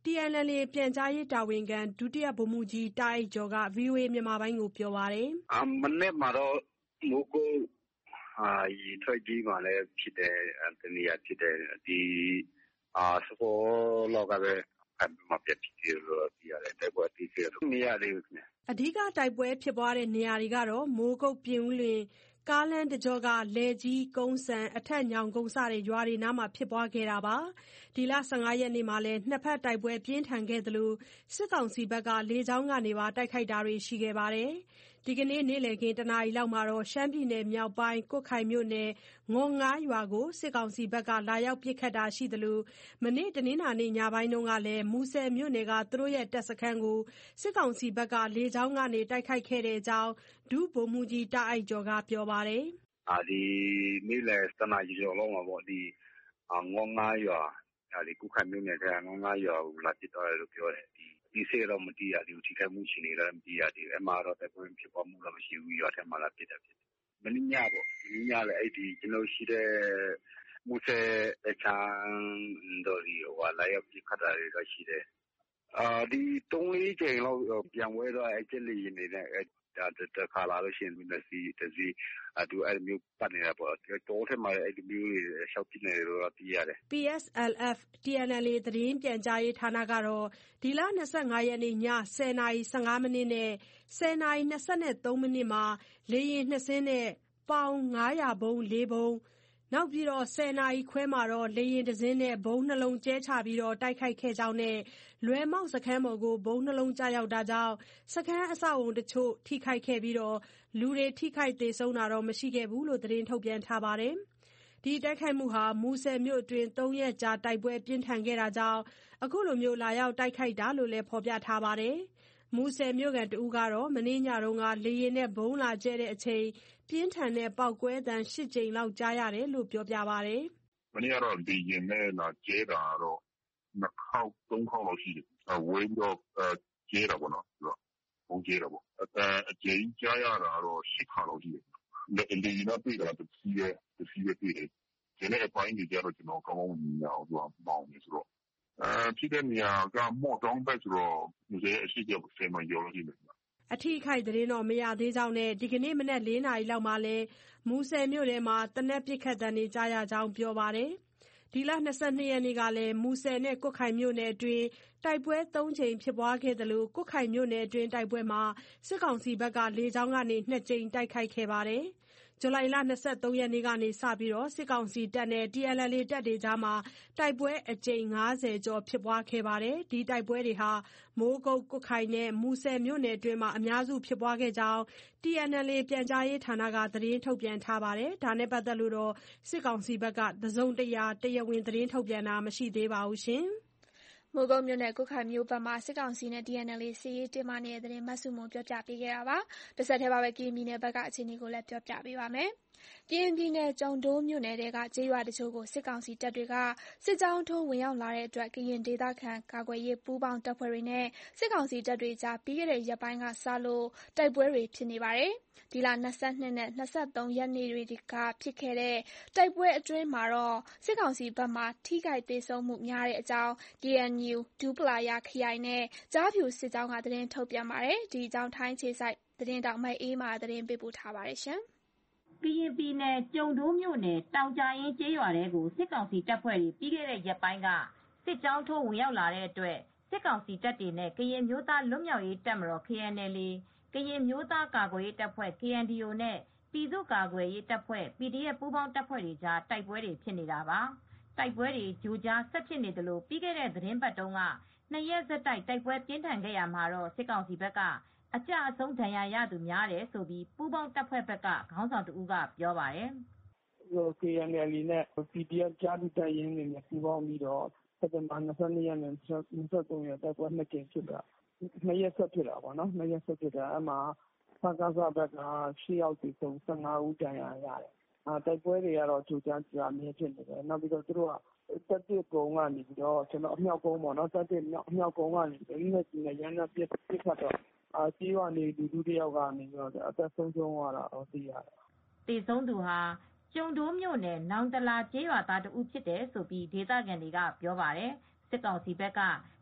T N L A ပြန်ကြားရေးတာဝန်ခံဒုတိယဗိုလ်မှူးကြီးတာအိုက်ကျော်က ဗွီအိုအေမြန်မာပိုင်းကိုပြောပါတယ်။အမနေ့မှာတော့မိုးကုတ်အာရေထွက်ကြီးမှာလည်းဖြစ်တယ်တနေရာဖြစ်တယ်ဒီအာစကောလောကပဲအမပြတ်ဖြစ်လို့ပြရတယ်တိုက်ပွဲတိကျတော့မရသေးဘူးခင်ဗျအဓိကတိုက်ပွဲဖြစ်ပွားတဲ့နေရာတွေကတော့မိုးကုတ်ပြင်ဦးလွင်ကားလမ်းတကြောကလဲကြီးကုန်းစံအထက်ညောင်ကုန်းစတဲ့ရွာတွေနားမှာဖြစ်ပွားခဲ့တာပါဒီလ၁၅ရက်နေ့မှာလည်းနှစ်ဖက်တိုက်ပွဲပြင်းထန်ခဲ့သလိုစစ်ကောင်စီဘက်ကလေကြောင်းကနေပါတိုက်ခိုက်တာတွေရှိခဲ့ပါတယ်ဒီကနေ့နေ့လည်ခင်းတနာရီလောက်မှာတော့ရှမ်းပြည်နယ်မြောက်ပိုင်းကွတ်ခိုင်မြို့နယ်ငေါ်ငါးရွာကိုစစ်ကောင်စီဘက်ကလာရောက်ပစ်ခတ်တာရှိသလိုမနေ့တနင်္လာနေ့ညပိုင်းတုန်းကလည်းမူဆယ်မြို့နယ်ကသူတို့ရဲ့တပ်စခန်းကိုစစ်ကောင်စီဘက်ကလေကြောင်းကနေတိုက်ခိုက်ခဲ့တဲ့အကြောင်းဒုဗိုလ်မှူးကြီးတာအိုက်ကျော်ကပြောပါတယ်အာဒီနေ့လည်တနာရီကျော်လောက်မှာပေါ့ဒီငေါ်ငါးရွာဒီကွတ်ခိုင်မြို့နယ်ကငေါ်ငါးရွာကိုလာပစ်တော့တယ်လို့ပြောတယ်ဒီဒီစေတော့မတီးရဒီထိခိုက်မှုရှိနေတယ်မတီးရဒီအမှားတော့တိုက်ပွဲဖြစ်ပေါ်မှုလည်းမရှိဘူးရွာထဲမှာလာပစ်တယ်ဖြစ်တယ်မင်းညပေါ့မင်းညလည်းအဲ့ဒီကျွန်တော်ရှိတဲ့မူဆယ်အချမ်းတော်ဒီဟိုလာရောက်ပစ်ခတ်တာတွေရှိတယ်အာဒီသုံးလေးချိန်လောက်ပြန်ဝဲတော့အဲ့ကျက်လီနေတဲ့ဒါတခါလာလို့ရှိရင်မျက်စိတစီအတူအဲ့မျိုးပတ်နေတာပေါ့တော့ထဲမှာအဲ့ဒီမျိုးတွေရှောက်ပြနေတယ်လို့သိရတယ် P S L F T N L A သတင်းပြန်ကြားရေးဌာနကတော့ဒီလ၂၅ရက်နေ့ည၁၀နာရီ၁၅မိနစ်နဲ့၁၀နာရီ၂၃မိနစ်မှာလေယာဉ်နှစ်စင်းနဲ့ပေါင်၅၀၀ဘုံ၄ဘုံနောက်ပြီးတော့၁၀နာရီခွဲမှာတော့လေယာဉ်တစ်စင်းနဲ့ဘုံနှလုံးကျဲချပြီးတော့တိုက်ခိုက်ခဲ့ကြောင်းနဲ့လွယ်မောက်စခန်းပေါ်ကိုဘုံနှလုံးကျရောက်တာကြောင့်စခန်းအဆောက်အုံတချို့ထိခိုက်ခဲ့ပြီးတော့လူတွေထိခိုက်သေဆုံးတာတော့မရှိခဲ့ဘူးလို့သတင်းထုတ်ပြန်ထားပါတယ်ဒီတိုက်ခိုက်မှုဟာမူဆယ်မြို့အတွင်း၃ရက်ကြာတိုက်ပွဲပြင်းထန်ခဲ့တာကြောင့်အခုလိုမျိုးလာရောက်တိုက်ခိုက်တာလို့လည်းဖော်ပြထားပါတယ်မူဆယ်မြို့ကန်တဦးကတော့မနေ့ညတုန်းကလေယာဉ်နဲ့ဘုံလာကျဲတဲ့အချိန်ပြင်းထန်တဲ့ပေါက်ကွဲသံ၈ကြိမ်လောက်ကြားရတယ်လို့ပြောပြပါတယ်မနေ့ကတော့လေယာဉ်နဲ့လာကျဲတာတော့နှစ်ခေါက်သုံးခေါက်လောက်ရှိတယ်ဝဲပြီးတော့ကျဲတာပေါ့နော်ဆိုတော့ဘုံကျဲတာပေါ့အတန်အကျဉ်းကြားရတာတော့၈ခါလောက်ရှိတယ်လေယာဉ်နဲ့တွေ့တာတစ်စီးပဲတစ်စီးပဲတွေ့တယ်ဒီနေ့အပိုင်းကြီးကြတော့ကျွန်တော်ကောင်းကောင်းမြင်ရအောင်သူကမောင်းနေဆိုတော့အဲဖြစ်တဲ့နေရာကမော့တောင်းပဲဆိုတော့ဒီအရှိကြောက်ဆယ်မကျော်လို့ရှိတယ်အထီးခိုက်သတင်းတော့မရသေးကြောင်းနဲ့ဒီကနေ့မနက်၄နာရီလောက်မှာလဲမူဆယ်မြို့ထဲမှာတနက်ပစ်ခတ်တန်းတွေကြားရကြောင်းပြောပါတယ်ဒီလ၂၂ရက်နေ့ကလည်းမူဆယ်နဲ့ကွတ်ခိုင်မြို့နယ်အတွင်းတိုက်ပွဲ၃ချိန်ဖြစ်ပွားခဲ့တယ်လို့ကွတ်ခိုင်မြို့နယ်အတွင်းတိုက်ပွဲမှာစစ်ကောင်စီဘက်ကလေကြောင်းကနေ၂ကြိမ်တိုက်ခိုက်ခဲ့ပါတယ်ဇူလိုင်လ၂၃ရက်နေ့ကနေစပြီးတော့စစ်ကောင်စီတပ်နဲ့ T N L A တပ်တွေကြားမှာတိုက်ပွဲအကြိမ်၅၀ကျော်ဖြစ်ပွားခဲ့ပါတယ်ဒီတိုက်ပွဲတွေဟာမိုးကုတ်ကွတ်ခိုင်နဲ့မူဆယ်မြို့နယ်အတွင်းမှာအများစုဖြစ်ပွားခဲ့ကြောင်း T N L A ပြန်ကြားရေးဌာနကသတင်းထုတ်ပြန်ထားပါတယ်ဒါနဲ့ပတ်သက်လို့တော့စစ်ကောင်စီဘက်ကတစုံတရာတရားဝင်သတင်းထုတ်ပြန်တာမရှိသေးပါဘူးရှင်မိုးကုတ်မြို့နယ်ကွတ်ခိုင်မြို့ဘက်မှာစစ်ကောင်စီနဲ့ T N L A စစ်ရေးတင်းမာနေတဲ့သတင်းမဆုမွန်ပြောပြပေးခဲ့တာပါ။တစ်ဆက်တည်းပါပဲကရင်ပြည်နယ်ဘက်ကအခြေအနေကိုလည်းပြောပြပေးပါမယ်။ကရင်ပြည်နယ်ကျုံဒိုးမြို့နယ်တွေကကျေးရွာတချို့ကိုစစ်ကောင်စီတပ်တွေကစစ်ကြောင်းထိုးဝင်ရောက်လာတဲ့အတွက်ကရင်ဒေသခံကာကွယ်ရေးပူးပေါင်းတပ်ဖွဲ့တွေနဲ့စစ်ကောင်စီတပ်တွေကြားပြီးခဲ့တဲ့ရက်ပိုင်းကစလို့တိုက်ပွဲတွေဖြစ်နေပါတယ်။ဒီလ၂၂နဲ့၂၃ရက်နေ့တွေကဖြစ်ခဲ့တဲ့တိုက်ပွဲအတွင်းမှာတော့စစ်ကောင်စီဘက်မှထိခိုက်သေဆုံးမှုများတဲ့အကြောင်း K N U ဒူးပလာယာခရိုင်နဲ့ကြားဖြူစစ်ကြောင်းကသတင်းထုတ်ပြန်ပါတယ်။ဒီအကြောင်းထိုင်းခြေစိုက်သတင်းတောက်မိုက်အေးမာသတင်းပေးပို့ထားပါတယ်ရှင်။ကရင်ပြည်နယ်ကျုံဒိုးမြို့နယ်တောင်ကြာရင်ကျေးရွာတွေကိုစစ်ကောင်စီတပ်ဖွဲ့တွေပြီးခဲ့တဲ့ရက်ပိုင်းကစစ်ကြောင်းထိုးဝင်ရောက်လာတဲ့အတွက်စစ်ကောင်စီတပ်တွေနဲ့ကရင်မျိုးသားလွတ်မြောက်ရေးတပ်မတော် K N L A ကရင်မျိုးသားကာကွယ်ရေးတပ်ဖွဲ့ K N D O နဲ့ပြည်သူ့ကာကွယ်ရေးတပ်ဖွဲ့ P D F ပူးပေါင်းတပ်ဖွဲ့တွေကြားတိုက်ပွဲတွေဖြစ်နေတာပါတိုက်ပွဲတွေကြိုကြားဆက်ဖြစ်နေသလိုပြီးခဲ့တဲ့သတင်းပတ်တုန်းကနှစ်ရက်ဆက်တိုက်တိုက်ပွဲပြင်းထန်ခဲ့ရမှာတော့စစ်ကောင်စီဘက်ကအကြအဆုံးဒဏ်ရာရသူများတယ်လို့ပူးပေါင်းတပ်ဖွဲ့ဘက်ကခေါင်းဆောင်တဦးကပြောပါတယ်။ K N L A နဲ့ P D F ကြားဖြူတပ်ရင်းတွေနဲ့ပူးပေါင်းပြီးတော့စက်တင်ဘာ၂၂ရက်နဲ့၂၃ရက်တိုက်ပွဲနှစ်ကြိမ်ဖြစ်တာနှစ်ရက်ဆက်ဖြစ်တာပေါ့နော်နှစ်ရက်ဆက်ဖြစ်တာအဲ့မှာစကစဘက်က၈ယောက်သေဆုံး၁၅ဦးဒဏ်ရာရတယ်တိုက်ပွဲတွေကတော့ကြိုကြားကြာမြင့်ဖြစ်နေတယ်နောက်ပြီးတော့သူတို့ကတပ်တစ်ကုန်းကနေပြီးတော့ကျွန်တော်အမြောက်ကုန်းပေါ့နော်တပ်တစ်အမြောက်ကုန်းကနေဒီနေ့ဒီနေ့ရန်ပစ်ပစ်ခတ်တော့အာကြေးရွာနေလူလူတယောက်ကနေပြီးတော့အသက်ဆုံးရှုံးသွားတာတော့သိရတယ်သေဆုံးသူဟာကျုံဒိုးမြို့နယ်နောင်တလာကျေးရွာသားတဦးဖြစ်တယ်လို့ဒေသခံတွေကပြောပါတယ်စစ်ကောင်စီဘက်က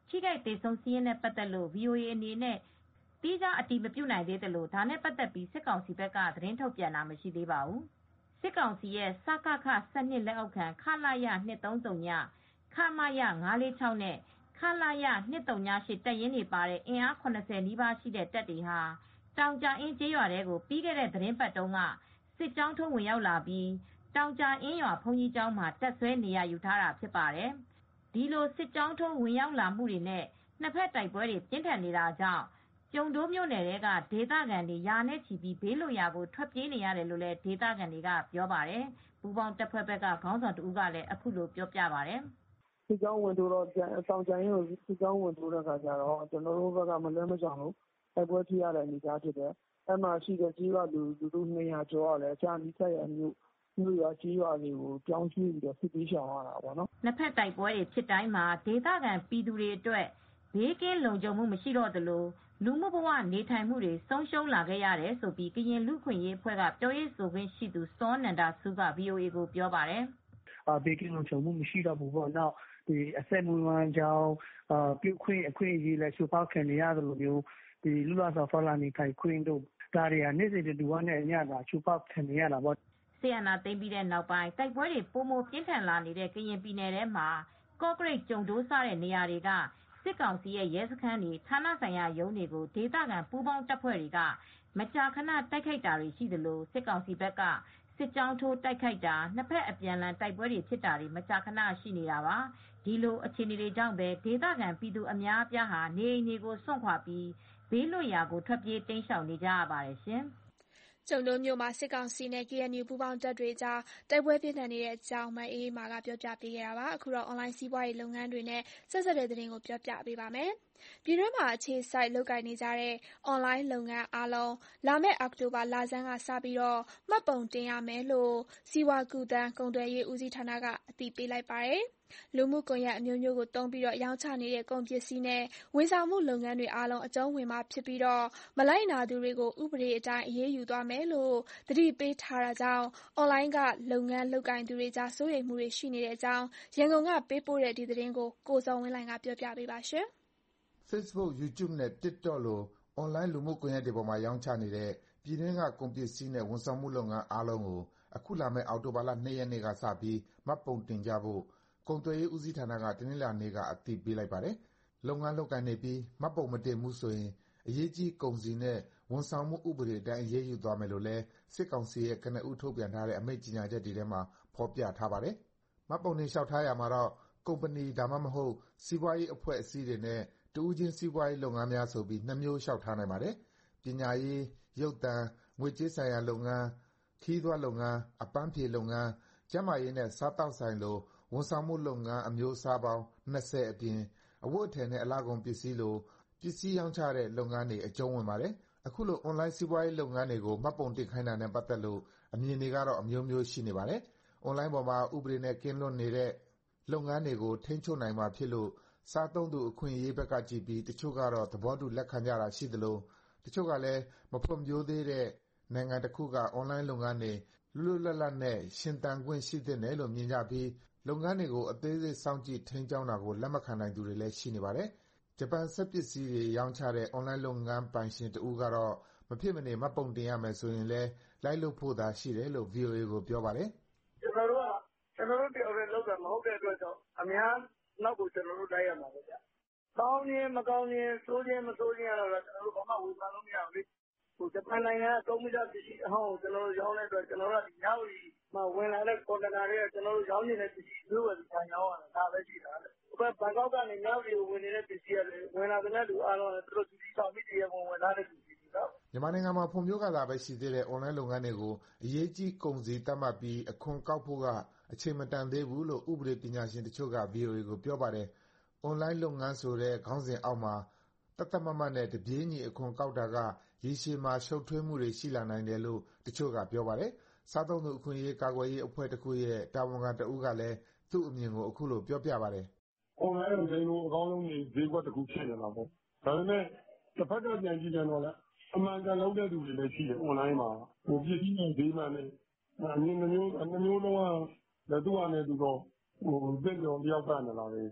ထိခိုက်သေဆုံးစာရင်းနဲ့ပတ်သက်လို့ ဗွီအိုအေအနေနဲ့သီးခြားအတည်မပြုနိုင်သေးသလိုဒါနဲ့ပတ်သက်ပြီးစစ်ကောင်စီဘက်ကသတင်းထုတ်ပြန်တာမရှိသေးပါဘူး။စစ်ကောင်စီရဲ့စကခစနစ်လက်အောက်ခံခလရ၂၃၀ည၊ခမရ၅၄၆နဲ့ခလရ၂၀၀၈တပ်ရင်းတွေပါတဲ့အင်အား၇၀နီးပါးရှိတဲ့တပ်တွေဟာတောင်ကြာအင်းကျေးရွာထဲကိုပြီးခဲ့တဲ့သတင်းပတ်တုန်းကစစ်ကြောင်းထိုးဝင်ရောက်လာပြီးတောင်ကြာအင်းရွာဘုန်းကြီးကျောင်းမှာတပ်ဆွဲနေရာယူထားတာဖြစ်ပါတယ်။ဒီလိုစစ်ကြောင်းထိုးဝင်ရောက်လာမှုတွေနဲ့နှစ်ဖက်တိုက်ပွဲတွေပြင်းထန်နေတာကြောင့်ကျုံဒိုးမြို့နယ်ကဒေသခံတွေရာနဲ့ချီပြီးဘေးလွတ်ရာကိုထွက်ပြေးနေရတယ်လို့လည်းဒေသခံတွေကပြောပါတယ်။ပူးပေါင်းတပ်ဖွဲ့ဘက်ကခေါင်းဆောင်တဦးကလည်းအခုလိုပြောပြပါတယ်။စစ်ကြောင်းဝင်ထိုးတော့တောင်ကြိုင်ကိုစစ်ကြောင်းဝင်ထိုးတဲ့အခါကျတော့ကျွန်တော်တို့ဘက်ကမလွဲမရှောင်လို့တိုက်ပွဲထိရတဲ့အနေအထားဖြစ်တယ်။အဲ့မှာရှိတဲ့ကြီးရွာလူလူတို့၂၀၀ကျော်ကလည်းအခြားနီးစပ်ရာမြို့မြို့ရွာကြီးရွာတွေကိုပြောင်းရွှေ့ပြီးတော့စစ်ပြေးရှောင်ရတာပေါ့နော်။နှစ်ဖက်တိုက်ပွဲတွေဖြစ်တိုင်းမှာဒေသခံပြည်သူတွေအတွက်ဘေးကင်းလုံခြုံမှုမရှိတော့သလိုလူမှုဘဝနေထိုင်မှုတွေဆုံးရှုံးလာခဲ့ရတယ်လို့ကရင်လူ့ခွင့်ရေးအဖွဲ့ကပြောရေးဆိုခွင့်ရှိသူစောနန္ဒဆူးက ဗွီအိုအေကိုပြောပါတယ်။အာဘေးကင်းလုံခြုံမှုမရှိတော့ဘူးပေါ့နောက်ဒီအဆက်မွေးဝမ်းကြောင်းအာပြုခွင့်အခွင့်အရေးလည်းချိုးဖောက်ခံနေရတယ်လို့မျိုးဒီလူလာဆောင်ဖလာနေခိုင်ခွင့်တို့ဒါတွေကနေ့စဉ်တူဝါနဲ့အညတာချိုးဖောက်ခံနေရတာပေါ့ဆီယနာသိမ့်ပြီးတဲ့နောက်ပိုင်းတိုက်ပွဲတွေပုံမပြင်းထန်လာနေတဲ့ကရင်ပြည်နယ်ထဲမှာကော့ကရိတ်ကျုံဒိုးစတဲ့နေရာတွေကစစ်ကောင်စီရဲ့ရဲစခန်းတွေဌာနဆိုင်ရာရုံးတွေကိုဒေသခံပူးပေါင်းတပ်ဖွဲ့တွေကမကြာခဏတိုက်ခိုက်တာတွေရှိသလိုစစ်ကောင်စီဘက်ကစစ်ကြောင်းထိုးတိုက်ခိုက်တာနှစ်ဖက်အပြန်အလှန်တိုက်ပွဲတွေဖြစ်တာတွေမကြာခဏရှိနေတာပါဒီလိုအခြေအနေတွေကြောင့်ပဲဒေသခံပြည်သူအများအပြားဟာနေအိမ်တွေကိုစွန့်ခွာပြီးဘေးလွတ်ရာကိုထွက်ပြေးတိမ်းရှောင်နေကြရပါတယ်ရှင်ကျုံဒိုးမြို့မှာစစ်ကောင်စီနဲ့ ကေအန်ယူ ပူးပေါင်းတပ်တွေကြားတိုက်ပွဲပြင်းထန်နေတဲ့အကြောင်းမအေးအေးမာကပြောပြပေးခဲ့တာပါအခုတော့အွန်လိုင်းစီးပွားရေးလုပ်ငန်းတွေနဲ့ဆက်စပ်တဲ့သတင်းကိုပြောပြပေးပါမယ်ပြည်တွင်းမှာအခြေစိုက်လုပ်ကိုင်နေကြတဲ့အွန်လိုင်းလုပ်ငန်းအားလုံးလာမယ့်အောက်တိုဘာလဆန်းကစပြီးတော့မှတ်ပုံတင်ရမယ်လို့စီးပွားကူးသန်းကုန်သွယ်ရေးဦးစီးဌာနကအသိပေးလိုက်ပါတယ်လူမှုကွန်ရက်အမျိုးမျိုးကိုသုံးပြီးတော့ရောင်းချနေတဲ့ကုန်ပစ္စည်းနဲ့ဝန်ဆောင်မှုလုပ်ငန်းတွေအားလုံးအကျုံးဝင်မှာဖြစ်ပြီးတော့မလိုက်နာသူတွေကိုဥပဒေအတိုင်းအရေးယူသွားမယ်လို့သတိပေးထားတာကြောင့်အွန်လိုင်းကလုပ်ငန်းလုပ်ကိုင်သူတွေကြားစိုးရိမ်မှုတွေရှိနေတဲ့အကြောင်းရန်ကုန်ကပေးပို့တဲ့ဒီသတင်းကိုကိုဇော်ဝင်းလှိုင်ကပြောပြပေးပါရှင်။ Facebook, YouTube နဲ့ TikTok လိုအွန်လိုင်းလူမှုကွန်ရက်တွေပေါ်မှာရောင်းချနေတဲ့ပြည်တွင်းကကုန်ပစ္စည်းနဲ့ဝန်ဆောင်မှုလုပ်ငန်းအားလုံးကိုအခုလာမယ့်အောက်တိုဘာလ၂ရက်နေ့ကစပြီးမှတ်ပုံတင်ကြဖို့ကုန်သွယ်ရေးဦးစီးဌာနကတနင်္လာနေ့ကအသိပေးလိုက်ပါတယ်။လုပ်ငန်းလုပ်ကိုင်နေပြီးမှတ်ပုံမတင်ဘူးဆိုရင်အရေးကြီးကုန်စည်နဲ့ဝန်ဆောင်မှုဥပဒေအတိုင်းအရေးယူသွားမယ်လို့လည်းစစ်ကောင်စီရဲ့ကနဦးထုတ်ပြန်ထားတဲ့အမိန့်ကြေညာချက်တွေထဲမှာဖော်ပြထားပါတယ်။မှတ်ပုံတင်လျှောက်ထားရာမှာတော့ကုမ္ပဏီဒါမှမဟုတ်စီးပွားရေးအဖွဲ့အစည်းတွေနဲ့တဦးချင်းစီးပွားရေးလုပ်ငန်းများဆိုပြီးနှစ်မျိုးလျှောက်ထားနိုင်ပါတယ်။ပညာရေး၊ရုပ်သံ၊ငွေကြေးဆိုင်ရာလုပ်ငန်း၊ခရီးသွားလုပ်ငန်း၊အပန်းဖြေလုပ်ငန်း၊ကျန်းမာရေးနဲ့စားသောက်ဆိုင်လိုဝန်ဆောင်မှုလုပ်ငန်းအမျိုးအစားပေါင်း၂၀အပြင်အဝတ်အထည်နဲ့အလှကုန်ပစ္စည်းလိုပစ္စည်းရောင်းချတဲ့လုပ်ငန်းတွေအကျုံးဝင်ပါတယ်။အခုလိုအွန်လိုင်းစီးပွားရေးလုပ်ငန်းတွေကိုမှတ်ပုံတင်ခိုင်းတာနဲ့ပတ်သက်လို့အမြင်တွေကတော့အမျိုးမျိုးရှိနေပါတယ်။အွန်လိုင်းပေါ်မှာဥပဒေနဲ့ကင်းလွတ်နေတဲ့လုပ်ငန်းတွေကိုထိန်းချုပ်နိုင်မှာဖြစ်လို့စားသုံးသူအခွင့်အရေးဘက်ကကြည့်ပြီးတချို့ကတော့သဘောတူလက်ခံကြတာရှိသလိုတချို့ကလည်းမဖွံ့ဖြိုးသေးတဲ့နိုင်ငံတခုကအွန်လိုင်းလုပ်ငန်းတွေလွတ်လွတ်လပ်လပ်နဲ့ရှင်သန်ခွင့်ရှိသင့်တယ်လို့မြင်ကြပြီးလုပ်ငန်းတွေကိုအသေးစိတ်စောင့်ကြည့်ထိန်းကျောင်းတာကိုလက်မခံနိုင်သူတွေလည်းရှိနေပါတယ်။ဂျပန်စက်ပစ္စည်းတွေရောင်းချတဲ့အွန်လိုင်းလုပ်ငန်းပိုင်ရှင်တဦးကတော့မဖြစ်မနေမှတ်ပုံတင်ရမယ်ဆိုရင်လည်းလိုက်လုပ်ဖို့သာရှိတယ်လို့ ဗွီအိုအေကိုပြောပါတယ်။“ကျနော်တို့ကကျနော်တို့တယောက်တည်းလုပ်တာမဟုတ်တဲ့အတွက်ကြောင့်အများနောက်ကိုကျနော်တို့လိုက်ရမှာပဲဗျ။ကောင်းခြင်းမကောင်းခြင်းဆိုးခြင်းမဆိုးခြင်းကတော့ကျနော်တို့ဘာမှဝေဖန်လို့မရဘူးလေ။ဂျပန်နိုင်ငံကသုံးပြီးသားပစ္စည်းအဟောင်းကိုကျနော်တို့ရောင်းတဲ့အတွက်ကျနော်တို့ကမြဝတီမှာဝင်လာတဲ့ကွန်တိန်နာတွေကကျနော်တို့ရောင်းချင်တဲ့ပစ္စည်းဈေးဝယ်ပြီးထိုင်ရောင်းရတာဒါပဲရှိတာလေ။ဟိုဘက်ဘန်ကောက်ကနေမြဝတီကိုဝင်နေတဲ့ပစ္စည်းကလည်းဝင်လာသမျှလူအားလုံးကသူတို့စီစီဆောင်ပြီးတရားဝင်ဝင်လာတဲ့ပစ္စည်းတွေနော်။မြန်မာနိုင်ငံမှာဖွံ့ဖြိုးကာလပဲရှိသေးတဲ့အွန်လိုင်းလုပ်ငန်းတွေကိုအရေးကြီးကုန်စည်သတ်မှတ်ပြီးအခွန်ကောက်ဖို့ကအချိန်မတန်သေးဘူးလို့ဥပဒေပညာရှင်တချို့က ဗွီအိုအေကိုပြောပါတယ်။အွန်လိုင်းလုပ်ငန်းဆိုတဲ့ခေါင်းစဉ်အောက်မှာသတ်သတ်မှတ်မှတ်နဲ့တပြေးညီအခွန်ကောက်တာကရေရှည်မှာရှုပ်ထွေးမှုတွေရှိလာနိုင်တယ်လို့တချို့ကပြောပါတယ်။စားသုံးသူအခွင့်အရေးကာကွယ်ရေးအဖွဲ့တခုရဲ့တာဝန်ခံတဦးကလည်းသူ့အမြင်ကိုအခုလိုပြောပြပါတယ်။“အွန်လိုင်းကိုလိမ်လို့အကောင်းဆုံးဈေးကွက်တခုဖြစ်နေတာပေါ့။ဒါပေမဲ့တဖက်ကပြန်ကြည့်ပြန်တော့လည်းအမှန်ကန်လုပ်တဲ့သူတွေလည်းရှိတယ်အွန်လိုင်းမှာ။ပစ္စည်းမှန်ဈေးမှန်နဲ့အမြင်နှစ်မျိုးနှစ်မျိုးလုံးကသူ့ဟာနဲ့သူတော့သင့်တော်လျောက်ပတ်နေတာပဲ။အ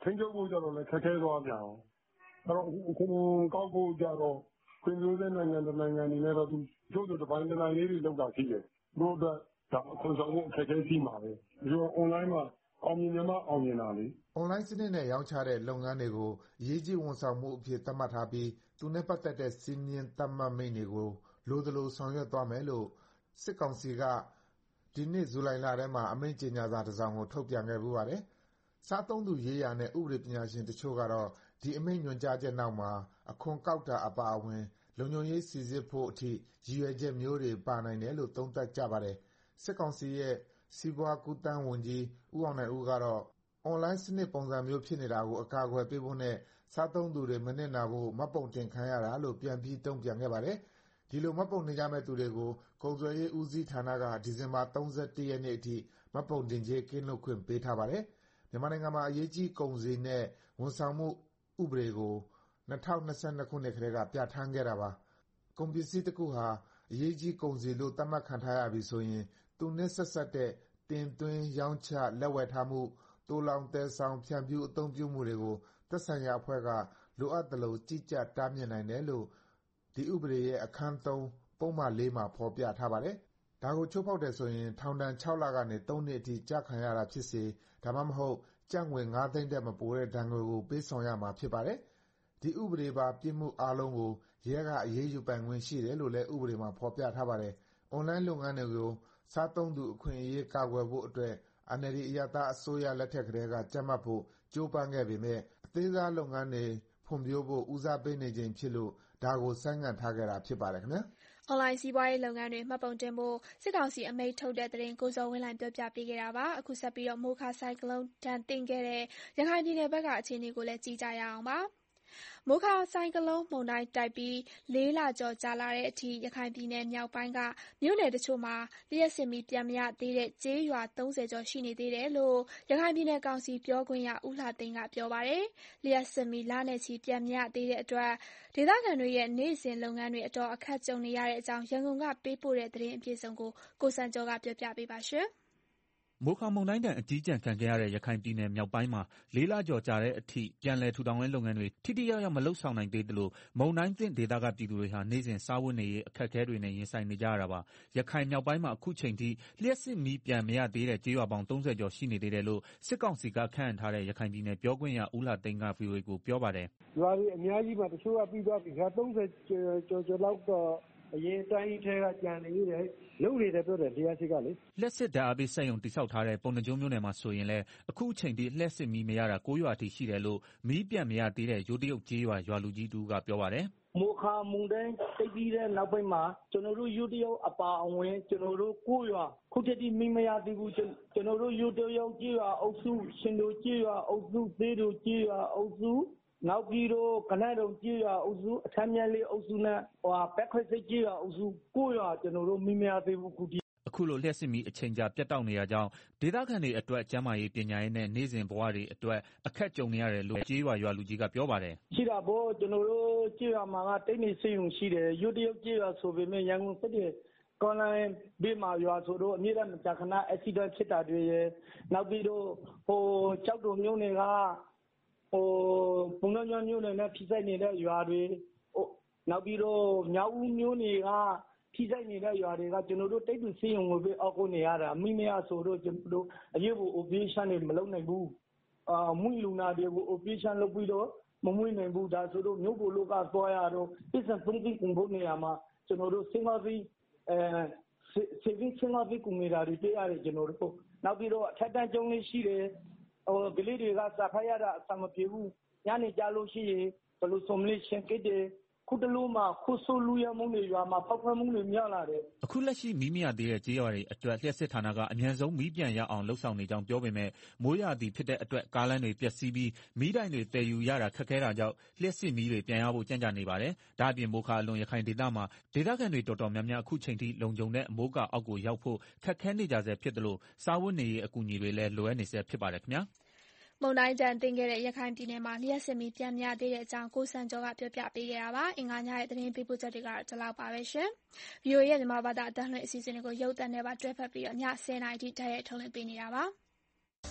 ထိန်းချုပ်ဖို့ကြတော့လည်းခက်ခဲသွားပြန်အောင်အဲ့တော့အခုခုကောက်ဖို့ကြတော့ခွင့်ပြုတဲ့နိုင်ငံတနိုင်ငံအနေနဲ့တော့သူတို့တို့တစ်ပိုင်းတစ်နိုင်လေးတွေလောက်တာရှိတယ်တို့အတွက်ဒါအခွင့်ဆောင်ဖို့အခက်အခဲရှိမှာပဲဒီလို online မှာအောင်မြင်မှအောင်မြင်တာလေ online စနစ်နဲ့ရောင်းချတဲ့လုပ်ငန်းတွေကိုအရေးကြီးဝန်ဆောင်မှုအဖြစ်သတ်မှတ်ထားပြီးသူနဲ့ပတ်သက်တဲ့စီမင်းသတ်မှတ်မိန့်တွေကိုလိုသလိုဆောင်ရွက်သွားမယ်လို့စစ်ကောင်စီကဒီနှစ်ဇူလိုင်လထဲမှာအမိန့်ကြေညာစာတစ်စောင်ကိုထုတ်ပြန်ခဲ့ပူပါတယ်။စားသုံးသူရေးရာနဲ့ဥပဒေပညာရှင်တချို့ကတော့ဒီအမိန့်ညွှန်ကြားချက်နောက်မှာအခွန်ကောက်တာအပါအဝင်လုံခြုံရေးစီစစ်ဖို့အထိရည်ရွယ်ချက်မျိုးတွေပါနိုင်တယ်လို့သုံးသပ်ကြပါတယ်။စစ်ကောင်စီရဲ့စီးပွားကူးသန်းဝန်ကြီးဦးအောင်နိုင်ဦးကတော့ online စနစ်ပုံစံမျိုးဖြစ်နေတာကိုအကာအကွယ်ပေးဖို့နဲ့စားသုံးသူတွေမနစ်နာဖို့မှတ်ပုံတင်ခံရတာလို့ပြန်ပြီးတုံ့ပြန်ခဲ့ပါတယ်။ဒီလိုမှတ်ပုံတင်ကြမဲ့သူတွေကိုကုန်သွယ်ရေးဦးစီးဌာနကဒီဇင်ဘာ၃၁ရက်နေ့အထိမှတ်ပုံတင်ကြေးကင်းလွတ်ခွင့်ပေးထားပါတယ်။မြန်မာနိုင်ငံမှာအရေးကြီးကုန်စည်နဲ့ဝန်ဆောင်မှုဥပဒေကို၂၀၂၂ခုနှစ်ကတည်းကပြဋ္ဌာန်းခဲ့တာပါ။ကုန်ပစ္စည်းတစ်ခုဟာအရေးကြီးကုန်စည်လို့သတ်မှတ်ခံထားရပြီဆိုရင်သူနဲ့ဆက်စပ်တဲ့တင်သွင်းရောင်းချလက်ဝယ်ထားမှုသိုလှောင်သယ်ဆောင်ဖြန့်ဖြူးအသုံးပြုမှုတွေကိုသက်ဆိုင်ရာအဖွဲ့ကလိုအပ်သလိုကြီးကြပ်တားမြစ်နိုင်တယ်လို့ဒီဥပဒေရဲ့အခန်း၃ပုဒ်မ၄မှာဖော်ပြထားပါတယ်။ဒါကိုချိုးဖောက်တယ်ဆိုရင်ထောင်ဒဏ်၆လကနေ၃နှစ်အထိကျခံရတာဖြစ်စေဒါမှမဟုတ်ကျပ်ငွေ၅သိန်းတက်မပိုတဲ့ဒဏ်ငွေကိုပေးဆောင်ရမှာဖြစ်ပါတယ်။ဒီဥပဒေပါပြစ်မှုအားလုံးကိုရဲကအရေးယူပိုင်ခွင့်ရှိတယ်လို့လည်းဥပဒေမှာဖော်ပြထားပါတယ်။ online လုပ်ငန်းတွေကိုစားသုံးသူအခွင့်အရေးကာကွယ်ဖို့အတွက် အန်အယ်လ်ဒီအရပ်သားအစိုးရလက်ထက်ကတည်းကကြပ်မတ်ဖို့ကြိုးပမ်းခဲ့ပေမဲ့အသေးစားလုပ်ငန်းတွေဖွံ့ဖြိုးဖို့ဦးစားပေးနေချိန်ဖြစ်လို့ဒါကိုဆိုင်းငံ့ထားခဲ့တာဖြစ်ပါတယ်ခင်ဗျာ။ online စီးပွားရေးလုပ်ငန်းတွေမှတ်ပုံတင်ဖို့စစ်ကောင်စီအမိန့်ထုတ်တဲ့သတင်းကိုဇော်ဝင်းလှိုင်ပြောပြပေးခဲ့တာပါအခုဆက်ပြီးမိုခါဆိုင်ကလုန်းဒဏ်သင့်ခဲ့တဲ့ရခိုင်ပြည်နယ်ဘက်ကအခြေအနေကိုလည်းကြည့်ကြရအောင်ပါမိုခါဆိုင်ကလုန်းမုန်တိုင်းတိုက်ပြီးလေးလကျော်ကြာလာတဲ့အထိရခိုင်ပြည်နယ်မြောက်ပိုင်းကမြို့နယ်တချို့မှာလျှပ်စစ်မီးပြန်မရသေးတဲ့ကျေးရွာသုံးဆယ်ကျော်ရှိနေသေးတယ်လို့ရခိုင်ပြည်နယ်ကောင်စီပြောခွင့်ရဦးလှသိန်းကပြောပါတယ်လျှပ်စစ်မီးလနဲ့ချီပြန်မရသေးတဲ့အတွက်ဒေသခံတွေရဲ့နေ့စဉ်လုပ်ငန်းတွေအတော်အခက်ကြုံနေရတဲ့အကြောင်းရန်ကုန်ကပေးပို့တဲ့သတင်းအပြည့်အစုံကိုကိုစံကျော်ကပြောပြပေးပါရှင်မိုခါမုန်တိုင်းဒဏ်အကြီးအကျယ်ခံခဲ့ရတဲ့ရခိုင်ပြည်နယ်မြောက်ပိုင်းမှာလေးလကျော်ကြာတဲ့အထိပြန်လည်ထူထောင်ရေးလုပ်ငန်းတွေထိထိရောက်ရောက်မလုပ်ဆောင်နိုင်သေးသလိုမုန်တိုင်းသင့်ဒေသကပြည်သူတွေဟာနေ့စဉ်စားဝတ်နေရေးအခက်အခဲတွေနဲ့ရင်ဆိုင်နေကြရတာပါရခိုင်မြောက်ပိုင်းမှာအခုချိန်ထိလျှပ်စစ်မီးပြန်မရသေးတဲ့ကျေးရွာပေါင်းသုံးဆယ်ကျော်ရှိနေသေးတယ်လို့စစ်ကောင်စီကခန့်အပ်ထားတဲ့ရခိုင်ပြည်နယ်ပြောခွင့်ရဦးလှသိန်းက ဗွီအိုအေကိုပြောပါတယ်ရွာတွေအများကြီးမှာတချို့ကပြီးသွားပြီ၃၀ကျော်ကျော်လောက်တော့အရင်အတိုင်းထဲကကြံနေရတယ်လုံနေတယ်ပြောတယ်တရားစီကလေလျှက်စစ်ဓာတ်အားပေးစက်ရုံတိစောက်ထားတဲ့ပုံနှကျုံမြို့နယ်မှာဆိုရင်လည်းအခုအချိန်ထိလျှက်စစ်မီးမရတာကိုးရွာထိရှိတယ်လို့မီးပြန်မရသေးတဲ့ရိုးတရုတ်ကျေးရွာရွာလူကြီးတူကပြောပါတယ်မိုခါမုန်တိုင်းတိတ်ပြီးတဲ့နောက်ပိုင်းမှာကျွန်တော်တို့ရိုးတရုတ်အပါအဝင်ကျွန်တော်တို့ကိုးရွာခုတည်းဒီမီးမရသေးဘူးကျွန်တော်တို့ရိုးတရုတ်ကျေးရွာအုပ်စုရှင်တို့ကျေးရွာအုပ်စုသေးတို့ကျေးရွာအုပ်စုနောက်ပြီးတော့ကနတ်တုံကျေးရွာအုပ်စုအထမ်းမြတ်လေးအုပ်စုနဲ့ဟိုပက်ခွက်စိတ်ကျေးရွာအုပ်စုကိုးရွာကျွန်တော်တို့မိမရသေးဘူးခုတည်းအခုလိုလျှက်စစ်မီးအချိန်ကြာပြတ်တောက်နေရကြောင်းဒေသခံတွေအတွက်ကျန်းမာရေးပညာရေးနဲ့နေ့စဉ်ဘဝတွေအတွက်အခက်ကြုံနေရတယ်လို့ကျေးရွာရွာလူကြီးကပြောပါတယ်ရှိတာပေါ့ကျွန်တော်တို့ကျေးရွာမှာကတိတ်နေစိတ်ုံရှိတယ်ရုတ်တရုတ်ကျေးရွာဆိုပေမဲ့ရန်ကုန်စစ်တွေကွန်လိုင်းဘေးမှာရွာဆိုတော့အမြဲတမ်းကြာခဏအက်ဆီဒန့်ဖြစ်တာတွေရယ်နောက်ပြီးတော့ဟိုကြောက်တုံမျိုးတွေကဟိုပုံနှညမျိုးနဲ့ဖိဆိုင်နေတဲ့ရွာတွေဟိုနောက်ပြီးတော့မြောက်ဦးမျိုးတွေကဖိဆိုင်နေတဲ့ရွာတွေကကျွန်တော်တို့တိတ်တူစီရင်ဝင်ပြီးအောက်ကိုနေရတာမိမရဆိုတော့ကျွန်တော်တို့အရေးပေါ် operation တွေမလုပ်နိုင်ဘူးအာမွေးလူနာတွေကို operation လုပ်ပြီးတော့မမွေးနိုင်ဘူးဒါဆိုတော့မြို့ပေါ်လောကသွားရတော့ပြည်စံသုံးသိကုန်ဖို့နေရာမှာကျွန်တော်တို့စင်ကာပူအဲစေဗင်းစင်ကာပူကုန်နေတာတွေတွေ့ရတယ်ကျွန်တော်တို့နောက်ပြီးတော့အထက်တန်းကျောင်းလေးရှိတယ်ဟိုကလေးတွေကစာဖတ်ရတာအဆင်မပြေဘူးညနေကြလို့ရှိရင်ဘလို့စုံလေးရှင်းကိတဲ့ခုတလုံးမှာခုဆိုလူရမုံတွေရွာမှာဖောက်ခွဲမှုတွေများလာတယ်အခုလက်ရှိမီးမရသေးတဲ့ကျေးရွာတွေအတွက်လျှက်စစ်ဌာနကအမြန်ဆုံးမီးပြန်ရအောင်လှုပ်ဆောင်နေကြောင်းပြောပေမဲ့မိုးရာသီဖြစ်တဲ့အတွက်ကားလမ်းတွေပျက်စီးပြီးမီးတိုင်တွေတည်ယူရတာခက်ခဲတာကြောင့်လျှက်စစ်မီးတွေပြန်ရဖို့ကြန့်ကြာနေပါတယ်ဒါအပြင်မိုးခါအလွန်ရခိုင်ဒေသမှာဒေသခံတွေတော်တော်များများအခုချိန်ထိလုံခြုံတဲ့မိုးကာအောက်ကိုရောက်ဖို့ခက်ခဲနေကြဆဲဖြစ်တယ်လို့စားဝတ်နေရေးအကူအညီတွေလည်းလိုအပ်နေဆဲဖြစ်ပါတယ်ခင်ဗျာမုန်တိုင်းဒဏ်သင့်ခဲ့တဲ့ရခိုင်ပြည်နယ်မှာလျှပ်စစ်မီးပြန်မရသေးတဲ့အကြောင်းကိုစံကျော်ကပြောပြပေးခဲ့တာပါ။အင်္ဂါညရဲ့သတင်းပေးပို့ချက်တွေကတော့ဒီလောက်ပါပဲရှင်။ ဗွီအိုအေရဲ့မြန်မာဘာသာအတန်းလွှင့်အစီအစဉ်တွေကိုရုပ်သံနဲ့ပါတွဲဖက်ပြီးတော့ညဆယ်နာရီထိတိုက်ရိုက်ထုတ်လွှင့်ပေးနေတာပါ။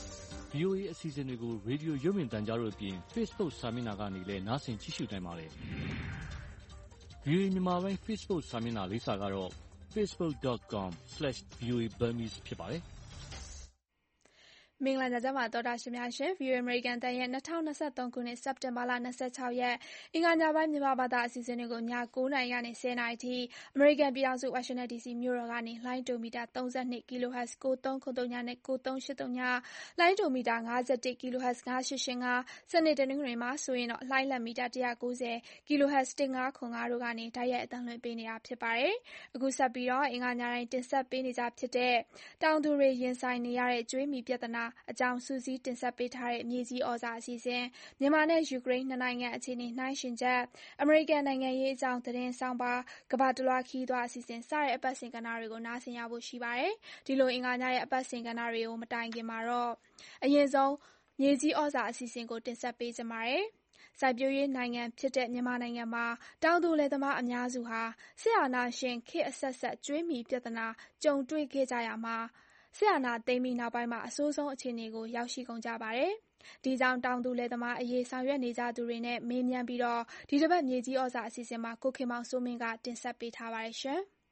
ဗွီအိုအေ အစီအစဉ်တွေကို ရေဒီယိုရုပ်မြင်သံကြားတို့အပြင် Facebook စာမျက်နှာကနေလည်းနားဆင်ကြည့်ရှုနိုင်ပါတယ်။ ဗွီအိုအေမြန်မာပိုင်း Facebook စာမျက်နှာလိပ်စာကတော့ facebook dot com slash voa burmese ဖြစ်ပါတယ်။မင်္ဂလာညချမ်းပါသောတာရှင်များရှင် ဗွီအိုအေအမေရိကန်တန်ရဲ့၂၀၂၃ခုနှစ်စက်တင်ဘာလ၂၆ရက်အင်္ဂါညပိုင်းမြန်မာဘာသာအစီအစဉ်တွေကိုည၉နာရီကနေ၁၀နာရီထိအမေရိကန်ပြည်ထောင်စုဝါရှင်တန်ဒီစီမြို့တော်ကနေလိုင်းဒိုမီတာ၃၂ kHz ၉၃၇၀နဲ့၉၃၈၀ လိုင်းဒိုမီတာ၅၁ kHz ၅၈၈၅ စနေတနင်္ဂနွေမှာဆိုရင်တော့လှိုင်းလံမီတာ၁၉၀ kHz ၁၅၇၅တို့ကနေတိုက်ရိုက်အသံလွှင့်ပေးနေတာဖြစ်ပါတယ်။အခုဆက်ပြီးတော့အင်္ဂါညတိုင်းတင်ဆက်ပေးနေကြဖြစ်တဲ့တောင်သူတွေရင်ဆိုင်နေရတဲ့ကြွေးမြီပြဿနာအကြောင်းစုစည်းတင်ဆက်ပေးထားတဲ့မြေကြီးဩဇာအစီအစဉ်မြန်မာနဲ့ယူကရိန်းနှစ်နိုင်ငံအခြေအနေနှိုင်းယှဉ်ချက်အမေရိကန်နိုင်ငံရေးအကြောင်းသတင်းဆောင်ပါကမ္ဘာတလွှားခီးသွွားအစီအစဉ်စတဲ့အပတ်စဉ်ကဏ္ဍတွေကိုနားဆင်ရဖို့ရှိပါတယ်။ဒီလိုအင်္ဂါညရဲ့အပတ်စဉ်ကဏ္ဍတွေကိုမတိုင်ခင်မှာတော့အရင်ဆုံးမြေကြီးဩဇာအစီအစဉ်ကိုတင်ဆက်ပေးကြပါမယ်။စိုက်ပျိုးရေးနိုင်ငံဖြစ်တဲ့မြန်မာနိုင်ငံမှာတောင်သူလယ်သမားအများစုဟာစစ်အာဏာရှင်ခေတ်အဆက်ဆက်ကြွေးမြီပြဿနာကြုံတွေ့ခဲ့ကြရမှာစစ်အာဏာသိမ်းပြီးနောက်ပိုင်းမှာအဆိုးဆုံးအခြေအနေကိုရောက်ရှိကုန်ကြပါတယ်။ဒီကြောင့်တောင်သူလယ်သမားအရေးဆောင်ရွက်နေကြသူတွေနဲ့မေးမြန်းပြီးတော့ဒီတစ်ပတ်မြေကြီးဩဇာအစီအစဉ်မှာကိုခင်မောင်စိုးမင်းကတင်ဆက်ပေးထားပါတယ်ရှင်။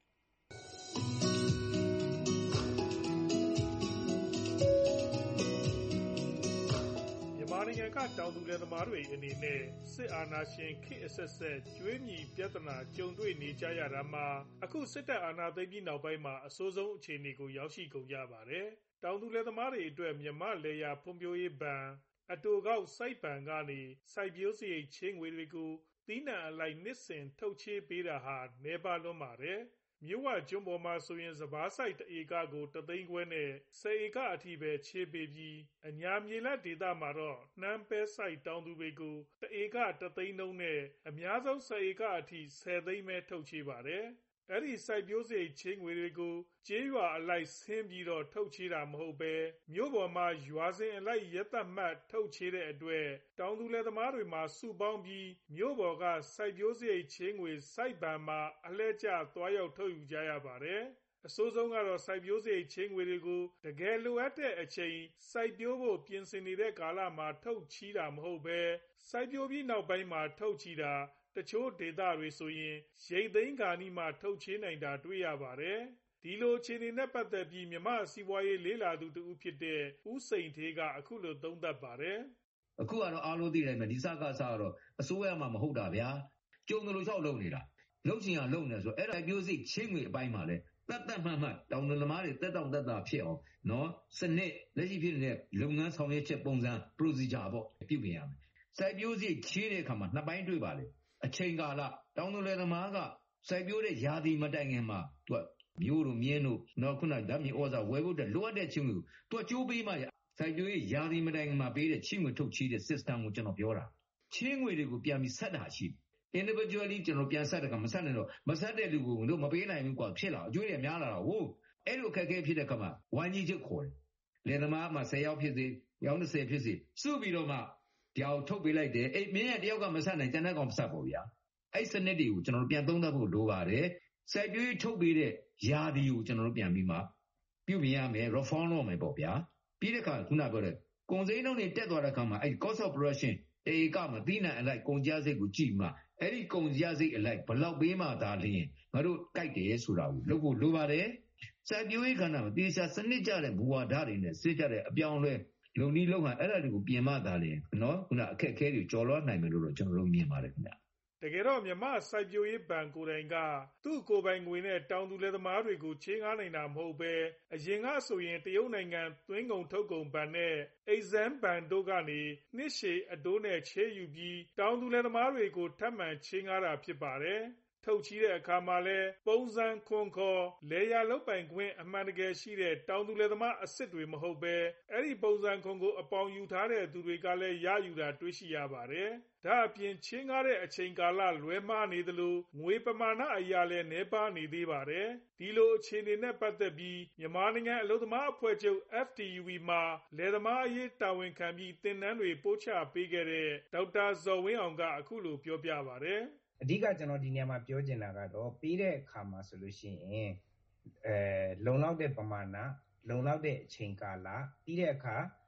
မြန်မာနိုင်ငံကတောင်သူလယ်သမားတွေအနေနဲ့စစ်အာဏာရှင်ခေတ်အဆက်ဆက်ကြွေးမြီပြဿနာကြုံတွေ့နေကြရတာမှာအခုစစ်တပ်အာဏာသိမ်းပြီးနောက်ပိုင်းမှာအဆိုးဆုံးအခြေအနေကိုရောက်ရှိကုန်ကြပါတယ်။တောင်သူလယ်သမားတွေအတွက်မြန်မာလယ်ယာဖွံ့ဖြိုးရေးဘဏ်အတိုကောက်စိုက်ဘဏ်ကနေစိုက်ပျိုးစရိတ်ချေးငွေတွေကိုသီးနှံအလိုက်နှစ်စဉ်ထုတ်ချေးပေးတာဟာနည်းပါးလွန်းပါတယ်။မြစ်ဝကျွန်းပေါ်မှာဆိုရင်စပါးစိုက်တစ်ဧကကိုတစ်သိန်းခွဲနဲ့ဆယ်ဧကအထိပဲချေးပေးပြီးအညာမြေလတ်ဒေသမှာတော့နှမ်းပဲစိုက်တောင်သူတွေကိုတစ်ဧကတစ်သိန်းနှုန်းနဲ့အများဆုံးဆယ်ဧကအထိဆယ်သိန်းပဲထုတ်ချေးပါတယ်။အဲဒီစိုက်ပျိုးစရိတ်ချေးငွေတွေကိုကျေးရွာအလိုက်ဆင်းပြီးတော့ထုတ်ချေးတာမဟုတ်ပဲမြို့ပေါ်မှာရွာစဉ်အလိုက်ရက်သတ်မှတ်ထုတ်ချေးတဲ့အတွက်တောင်သူလယ်သမားတွေမှာစုပေါင်းပြီးမြို့ပေါ်ကစိုက်ပျိုးစရိတ်ချေးငွေစိုက်ဘဏ်မှာအလှည့်ကျသွားရောက်ထုတ်ယူကြရပါတယ်။အဆိုးဆုံးကတော့စိုက်ပျိုးစရိတ်ချေးငွေတွေကိုတကယ်လိုအပ်တဲ့အချိန်စိုက်ပျိုးဖို့ပြင်ဆင်နေတဲ့ကာလမှာထုတ်ချေးတာမဟုတ်ပဲစိုက်ပျိုးပြီးနောက်ပိုင်းမှာထုတ်ချေးတာတချို့ဒေသတွေဆိုရင်ရိတ်သိမ်းခါနီးမှထုတ်ချေးနိုင်တာတွေ့ရပါတယ်။ဒီလိုအခြေအနေနဲ့ပတ်သက်ပြီးမြန်မာ့စီးပွားရေးလေ့လာသူတစ်ဦးဖြစ်တဲ့ဦးစိန်ဌေးကအခုလိုသုံးသပ်ပါတယ်။အခုကတော့အားလုံးသိတယ်မယ်ဒီစကားစကတော့အစိုးရမှမဟုတ်တာဗျာ။ကြုံတယ်လို့လျှောက်လုပ်နေတာ။လုပ်ချင်အောင်လုပ်နေဆိုအဲ့ဒါပြောစိချေးငွေအပိုင်းမှာလဲတတ်တတ်မှတ်မှတ်တောင်တသမားတွေတက်တောင်တက်တာဖြစ်အောင်နော်စနစ်လက်ရှိဖြစ်နေတဲ့လုပ်ငန်းဆောင်ရွက်ချက်ပုံစံ procedure ပေါ့ပြုပြင်ရမယ်။စိုက်ပျိုးစိချေးတဲ့အခါမှာနှစ်ပိုင်းတွေ့ပါလေ။အချိန်ကာလတောင်သူလယ်သမားကစိုက်ပျိုးတဲ့ရာသီမတိုင်ခင်မှာသူကမျိုးတို့မြင်းတို့နောက်ခုနဓာတ်မြေဩဇာဝယ်ဖို့တဲ့လိုအပ်တဲ့ချင်းကိုသူကကြိုးပေးမှစိုက်ပျိုးရေးရာသီမတိုင်ခင်မှာပေးတဲ့ချင်းငွေထုတ်ချေးတဲ့ system ကိုကျွန်တော်ပြောတာချင်းငွေတွေကိုပြန်ပြီးဆက်တာရှိ individually ကျွန်တော်ပြန်ဆက်တဲ့ကမဆက်နိုင်တော့မဆက်တဲ့လူကိုတို့မပေးနိုင်ဘူးကွာဖြစ်လာအကျိုးတွေများလာတာဟုတ်အဲ့လိုအခက်အခဲဖြစ်တဲ့ခါမှာဝိုင်းကြီးချုပ်ခေါ်တယ်လယ်သမားမှာဆယ်ယောက်ဖြစ်စေယောက်၂၀ဖြစ်စေစုပြီးတော့မှဒီအောင်ထုတ်ပေးလိုက်တယ်အဲ့မင်းရဲ့တယောက်ကမဆက်နိုင်ကျန်တဲ့ကောင်မဆက်ပေါ့ဗျာအဲ့စနစ်တွေကိုကျွန်တော်တို့ပြန်သုံးသပ်ဖို့လိုပါတယ်စိုက်ပျိုးရေးထုတ်ပေးတဲ့ယာဒီကိုကျွန်တော်တို့ပြန်ပြီးမှပြုပြင်ရမယ် reform လုပ်မယ်ပေါ့ဗျာပြီးတဲ့အခါခုနပြောတဲ့ကုန်စည်နှုန်းတွေတက်သွားတဲ့အခါမှာအဲ့ cost of production တေကမသီးနှံအလိုက်ကုန်ကျစရိတ်ကိုကြည့်မှအဲ့ဒီကုန်ကျစရိတ်အလိုက်ဘယ်လောက်ပေးမှသာလျှင်ငါတို့ကြိုက်တယ်ဆိုတာကိုလုပ်ဖို့လိုပါတယ်စိုက်ပျိုးရေးခန္ဓာမှာတေချာစနစ်ကျတဲ့ဘူဝါဒတွေနဲ့စစ်ကြတဲ့အပြောင်းလဲလုံနီးလုံဟန်အဲ့ဒါတွေကိုပြင်မှသာလျှင်နော်ခုနအခက်အခဲတွေကျော်လွှားနိုင်မယ်လို့တော့ကျွန်တော်တို့မြင်ပါတယ်ခင်ဗျတကယ်တော့မြန်မာစိုက်ပျိုးရေးဘဏ်ကိုယ်တိုင်ကသူ့ကိုယ်ပိုင်ငွေနဲ့တောင်သူလယ်သမားတွေကိုချေးငှားနိုင်တာမဟုတ်ပဲအရင်ကဆိုရင်တရုတ်နိုင်ငံသွင်းကုန်ထုတ်ကုန်ဘဏ်နဲ့ Exim Bank တို့ကနေနှစ်ရှည်အတိုးနဲ့ချေးယူပြီးတောင်သူလယ်သမားတွေကိုထပ်မံချေးငှားတာဖြစ်ပါတယ်ထုတ်ချေးတဲ့အခါမှာလဲပုံစံခွန်ခေါ်လေယာလုတ်ပိုင်ခွင့်အမှန်တကယ်ရှိတဲ့တောင်သူလယ်သမားအစ်စ်တွေမဟုတ်ပဲအဲ့ဒီပုံစံခွန်ကိုအပေါင်ယူထားတဲ့သူတွေကလည်းရယူတာတွေ့ရှိရပါတယ်ဒါအပြင်ချေးငှားတဲ့အချိန်ကာလလွဲမှားနေသလိုငွေပမာဏအရာလည်းနှဲပါနေသေးပါတယ်ဒီလိုအခြေအနေနဲ့ပတ်သက်ပြီးမြန်မာနိုင်ငံအလုပ်သမားအဖွဲ့ချုပ် F T U B မှာလယ်သမားအရေးတာဝန်ခံပြီးသင်တန်းတွေပို့ချပေးခဲ့တဲ့ဒေါက်တာဇော်ဝင်းအောင်ကအခုလိုပြောပြပါတယ်အဓိကကျွန်တော်ဒီနေရာမှာပြောချင်တာကတော့ပေးတဲ့အခါမှာဆိုလို့ရှိရင်အဲလုံလောက်တဲ့ပမာဏလုံလောက်တဲ့အချိန်ကာလပြီးတဲ့အခါ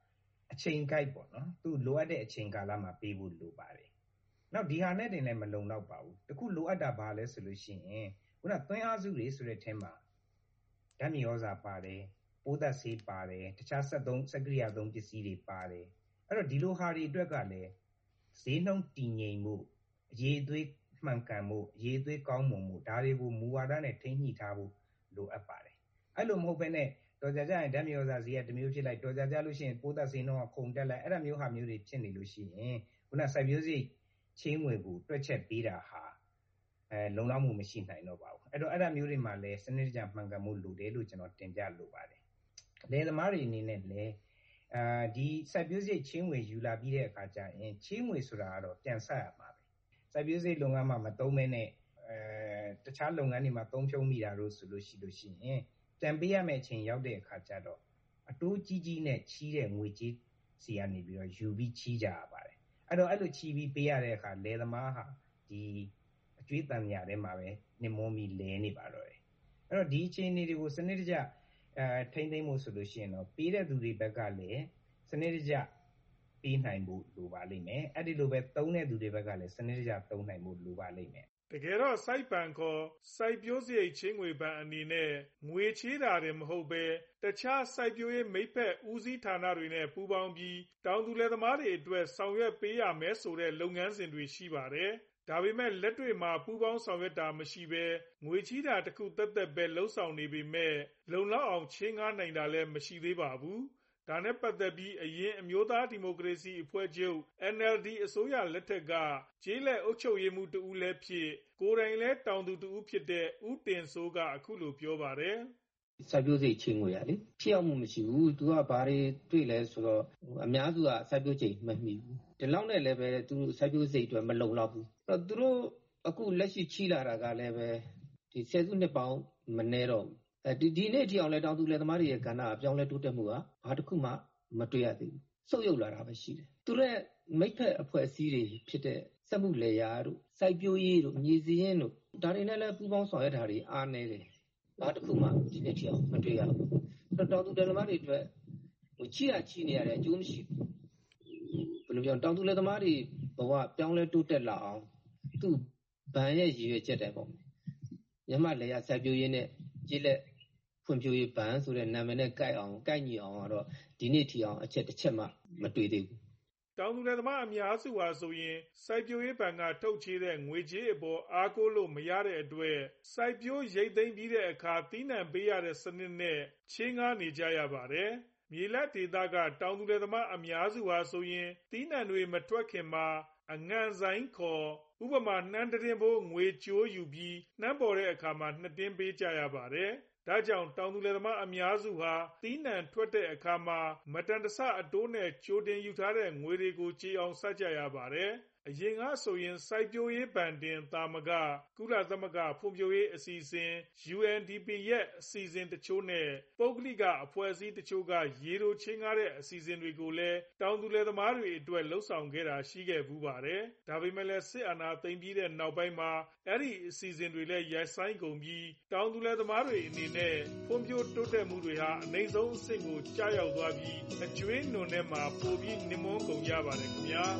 အချိန်ကိုက်ပေါ့နော်သူလိုအပ်တဲ့အချိန်ကာလမှာပေးဖို့လိုပါတယ်နောက်ဒီဟာနဲ့တင်လည်းမလုံလောက်ပါဘူးတခုလိုအပ်တာဘာလဲဆိုလို့ရှိရင်ခုနသွင်းအားစုတွေဆိုတဲ့ထဲမှာဓာတ်မြေဩဇာပါတယ်ပိုးသတ်ဆေးပါတယ်တခြားစက်သုံးစက်ကိရိယာသုံးပစ္စည်းတွေပါတယ်အဲ့တော့ဒီလိုဟာတွေအတွက်ကလည်းဈေးနှုန်းတည်ငြိမ်မှုအရေးအသွေးမှန်ကန်မှုအရေးအသွေးကောင်းမွန်မှုဒါတွေကိုမူဝါဒနဲ့ထိန်းညှိထားဖို့လိုအပ်ပါတယ်အဲ့လိုမဟုတ်ဘဲနဲ့တော်ကြကြရင်ဓာတ်မြေဩဇာဈေးကတစ်မျိုးဖြစ်လိုက်တော်ကြကြလို့ရှိရင်ပိုးသတ်ဆေးနှုန်းကခုန်တက်လိုက်အဲ့ဒါမျိုးဟာမျိုးတွေဖြစ်နေလို့ရှိရင်ခုနစိုက်ပျိုးစရိတ်ချင်းငွေကိုတွက်ချက်ပေးတာဟာအဲလုံလောက်မှုမရှိနိုင်တော့ပါဘူးအဲ့တော့အဲ့ဒါမျိုးတွေမှာလည်းစနစ်တကျမှန်ကန်မှုလိုတယ်လို့ကျွန်တော်တင်ပြလိုပါတယ်လယ်သမားတွေအနေနဲ့လည်းအာဒီစိုက်ပျိုးစရိတ်ချင်းငွေယူလာပြီးတဲ့အခါကျရင်ချင်းငွေဆိုတာကတော့ပြန်ဆက်ရမှာပဲစိုက်ပျိုးစရိတ်လုပ်ငန်းမှာမသုံးမဲနဲ့အဲတခြားလုပ်ငန်းတွေမှာသုံးဖြုံးမိတာလို့ဆိုလို့ရှိလို့ရှိရင်ပြန်ပေးရမယ့်အချိန်ရောက်တဲ့အခါကျတော့အတိုးကြီးကြီးနဲ့ချီးတဲ့ငွေကြေးစီကနေပြီးတော့ယူပြီးချီးကြရပါတယ်အဲ့တော့အဲ့လိုချီးပြီးပေးရတဲ့အခါလယ်သမားဟာဒီအကျွေးတန်မြာထဲမှာပဲနှမုံးပြီးလဲနေပါတော့တယ်အဲ့တော့ဒီအချိန်တွေကိုစနစ်တကျအဲထိမ့်သိမ့်မှုဆိုလို့ရှိရင်တော့ပေးတဲ့သူတွေဘက်ကလည်းစနစ်တကျပေးနိုင်ဖို့လိုပါလိမ့်မယ်အဲ့ဒီလိုပဲသုံးတဲ့သူတွေဘက်ကလည်းစနစ်တကျသုံးနိုင်ဖို့လိုပါလိမ့်မယ်တကယ်တော့စိုက်ပန်ခေါ်စိုက်ပျိုးစရိတ်ချင်းငွေပန်အနေနဲ့ငွေချေးတာတွေမဟုတ်ပဲတခြားစိုက်ပျိုးရေးမိဖက်ဦးစီးဌာနတွေနဲ့ပူးပေါင်းပြီးတောင်သူလယ်သမားတွေအတွက်ဆောင်ရွက်ပေးရမယ်ဆိုတဲ့လုပ်ငန်းစဉ်တွေရှိပါတယ်ဒါပေမဲ့လက်တွေ့မှာပူးပေါင်းဆောင်ရွက်တာမရှိဘဲငွေချေးတာတစ်ခုသက်သက်ပဲလှုပ်ဆောင်နေပေမဲ့လုံလောက်အောင်ချေးငှားနိုင်တာလည်းမရှိသေးပါဘူးဒါနဲ့ပတ်သက်ပြီးအရင်အမျိုးသားဒီမိုကရေစီအဖွဲ့ချုပ် N L D အစိုးရလက်ထက်ကကျေးလက်အုပ်ချုပ်ရေးမှူးတဦးလည်းဖြစ်ကိုယ်တိုင်လည်းတောင်သူတဦးဖြစ်တဲ့ဦးတင်စိုးကအခုလိုပြောပါတယ်စိုက်ပျိုးစိတ်ချင်းငွေရလေဖြစ်အောင်မှုမရှိဘူးသူကဘာတွေတွေ့လဲဆိုတော့အများစုကစိုက်ပျိုးချိန်မမှီဘူးဒီလောက်နဲ့လည်းပဲသူတို့စိုက်ပျိုးစိတ်အတွက်မလုံလောက်ဘူးအဲ့တော့သူတို့အခုလက်ရှိချီလာတာကလည်းပဲဒီဆယ်စုနှစ်ပေါင်းမနေတော့ဘူးအဲဒီဒီနေ့ထိအောင်လဲတောင်သူလယ်သမားတွေရဲ့ကဏ္ဍအပြောင်းလဲတိုးတက်မှုကဘာတစ်ခုမှမတွေ့ရသေးဘူးစုပ်ယုပ်လာတာပဲရှိတယ်သူတို့မိဖက်အဖွဲ့အစည်းတွေဖြစ်တဲ့စက်မှုလယ်ယာတို့စိုက်ပျိုးရေးတို့မြေစည်းရင်းတို့ဒါတွေနဲ့လည်းပူးပေါင်းဆောင်ရွက်တာတွေအားနည်းတယ်ဘာတစ်ခုမှဒီနေ့ထိအောင်မတွေ့ရဘူးတောင်သူလယ်သမားတွေအတွက်ဟိုချီရချီနေရတဲ့အကျိုးမရှိဘူးဘယ်လိုပြောတောင်သူလယ်သမားတွေဘဝပြောင်းလဲတိုးတက်လာအောင်သူ့ဗန်ရဲ့ရည်ရွယ်ချက်တယ်ပေါ့မြန်မာလယ်ယာစိုက်ပျိုးရေးနဲ့ကျေးလက်ဖွံ့ဖြိုးရေးဘဏ်ဆိုတဲ့နာမည်နဲ့ကိုက်အောင်ကိုက်ညီအောင်တော့ဒီနေ့ထိအောင်အချက်တစ်ချက်မှမတွေ့သေးဘူးတောင်သူလယ်သမားအများစုဟာဆိုရင်စိုက်ပျိုးရေးဘဏ်ကထုတ်ချေးတဲ့ငွေကြေးအပေါ်အားကိုးလို့မရတဲ့အတွက်စိုက်ပျိုးရိတ်သိမ်းပြီးတဲ့အခါသီးနှံပေးရတဲ့စနစ်နဲ့ချေးငှားနေကြရပါတယ်မြေလက်ဒေသကတောင်သူလယ်သမားအများစုဟာဆိုရင်သီးနှံတွေမထွက်ခင်မှာအငံဆိုင်ခေါ်ဥပမာနှမ်းတင်းဖို့ငွေကြိုးယူပြီးနှမ်းပေါ်တဲ့အခါမှာနှစ်တင်းပေးကြရပါတယ်ဒါကြောင့်တောင်သူလယ်သမားအများစုဟာသီးနှံထွက်တဲ့အခါမှာမတန်တဆအတိုးနဲ့ကြိုတင်ယူထားတဲ့ငွေတွေကိုကြေးအောင်ဆပ်ကြရပါတယ်အရင်ကဆိုရင်စိုက်ပျိုးရေးဘဏ်တင်သာမကကုလသမဂ္ဂဖွံ့ဖြိုးရေးအစီအစဉ် U N D P ရဲ့အစီအစဉ်တချို့နဲ့ပုဂ္ဂလိကအဖွဲ့အစည်းတချို့ကရေတိုချေးငှားတဲ့အစီအစဉ်တွေကိုလည်းတောင်သူလယ်သမားတွေအတွက်လှုပ်ဆောင်ခဲ့တာရှိခဲ့ဘူးပါတယ်ဒါပေမဲ့လည်းစစ်အာဏာသိမ်းပြီးတဲ့နောက်ပိုင်းမှာအဲ့ဒီအစီအစဉ်တွေလည်းရပ်ဆိုင်းကုန်ပြီးတောင်သူလယ်သမားတွေအနေနဲ့ဖွံ့ဖြိုးတိုးတက်မှုတွေဟာအနိုင်ဆုံးအဆင့်ကိုကြားရောက်သွားပြီးအကျွေးနွန်ထဲမှာပိုပြီးနှမွန်းကုန်ကြပါတယ်ခင်ဗျာ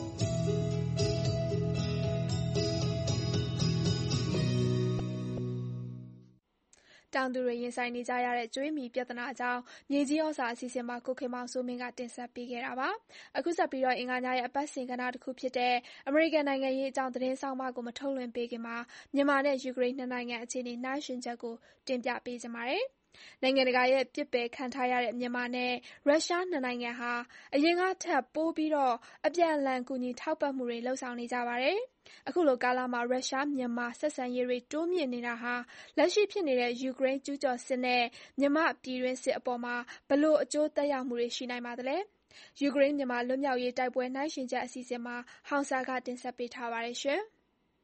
တောင်သူတွေရင်ဆိုင်နေကြရတဲ့ကြွေးမြီပြဿနာအကြောင်းမြေကြီးဩဇာအစီအစဉ်မှာကိုခင်မောင်စိုးမင်းကတင်ဆက်ပေးခဲ့တာပါ။အခုဆက်ပြီးတော့အင်္ဂါညရဲ့အပတ်စဉ်ကဏ္ဍတစ်ခုဖြစ်တဲ့အမေရိကန်နိုင်ငံရေးအကြောင်းသတင်းဆောင်မကိုမထုတ်လွှင့်ပေးခင်မှာမြန်မာနဲ့ယူကရိန်းနှစ်နိုင်ငံအခြေအနေနှိုင်းယှဉ်ချက်ကိုတင်ပြပေးကြပါမယ်။နိုင်ငံတကာရဲ့ပြစ်ပယ်ခံထားရတဲ့မြန်မာနဲ့ရုရှားနှစ်နိုင်ငံဟာအရင်ကထက်ပိုပြီးတော့အပြန်အလှန်ကူညီထောက်ပံ့မှုတွေလှုပ်ဆောင်နေကြပါတယ်။အခုလိုကာလမှာရုရှားမြန်မာဆက်ဆံရေးတွေတိုးမြင့်နေတာဟာလက်ရှိဖြစ်နေတဲ့ယူကရိန်းကျူးကျော်စစ်နဲ့မြန်မာပြည်တွင်းစစ်အပေါ်မှာဘလို့အကျိုးသက်ရောက်မှုတွေရှိနိုင်ပါသလဲ။ယူကရိန်းမြန်မာလွတ်မြောက်ရေးတိုက်ပွဲနှိုင်းယှဉ်ချက်အစီအစဉ်မှာဟောင်ဆာကတင်ဆက်ပေးထားပါတယ်ရှင်။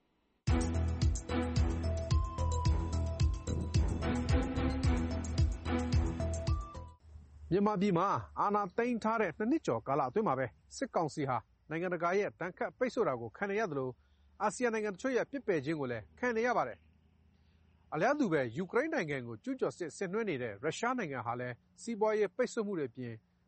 မြန်မာပြည်မှာအာဏာသိမ်းထားတဲ့နှစ်နှစ်ကျော်ကာလအတွင်းမှာပဲစစ်ကောင်စီဟာနိုင်ငံတကာရဲ့တန်ခတ်ပိတ်ဆို့တာကိုခံနေရသလိုအာဆီယံနိုင်ငံတချို့ရဲ့ပြစ်ပယ်ခြင်းကိုလည်းခံနေရပါတယ်။အလားတူပဲယူကရိန်းနိုင်ငံကိုကျူးကျော်စစ်ဆင်နွှဲနေတဲ့ရုရှားနိုင်ငံဟာလည်းစီးပွားရေးပိတ်ဆို့မှုတွေပြင်စ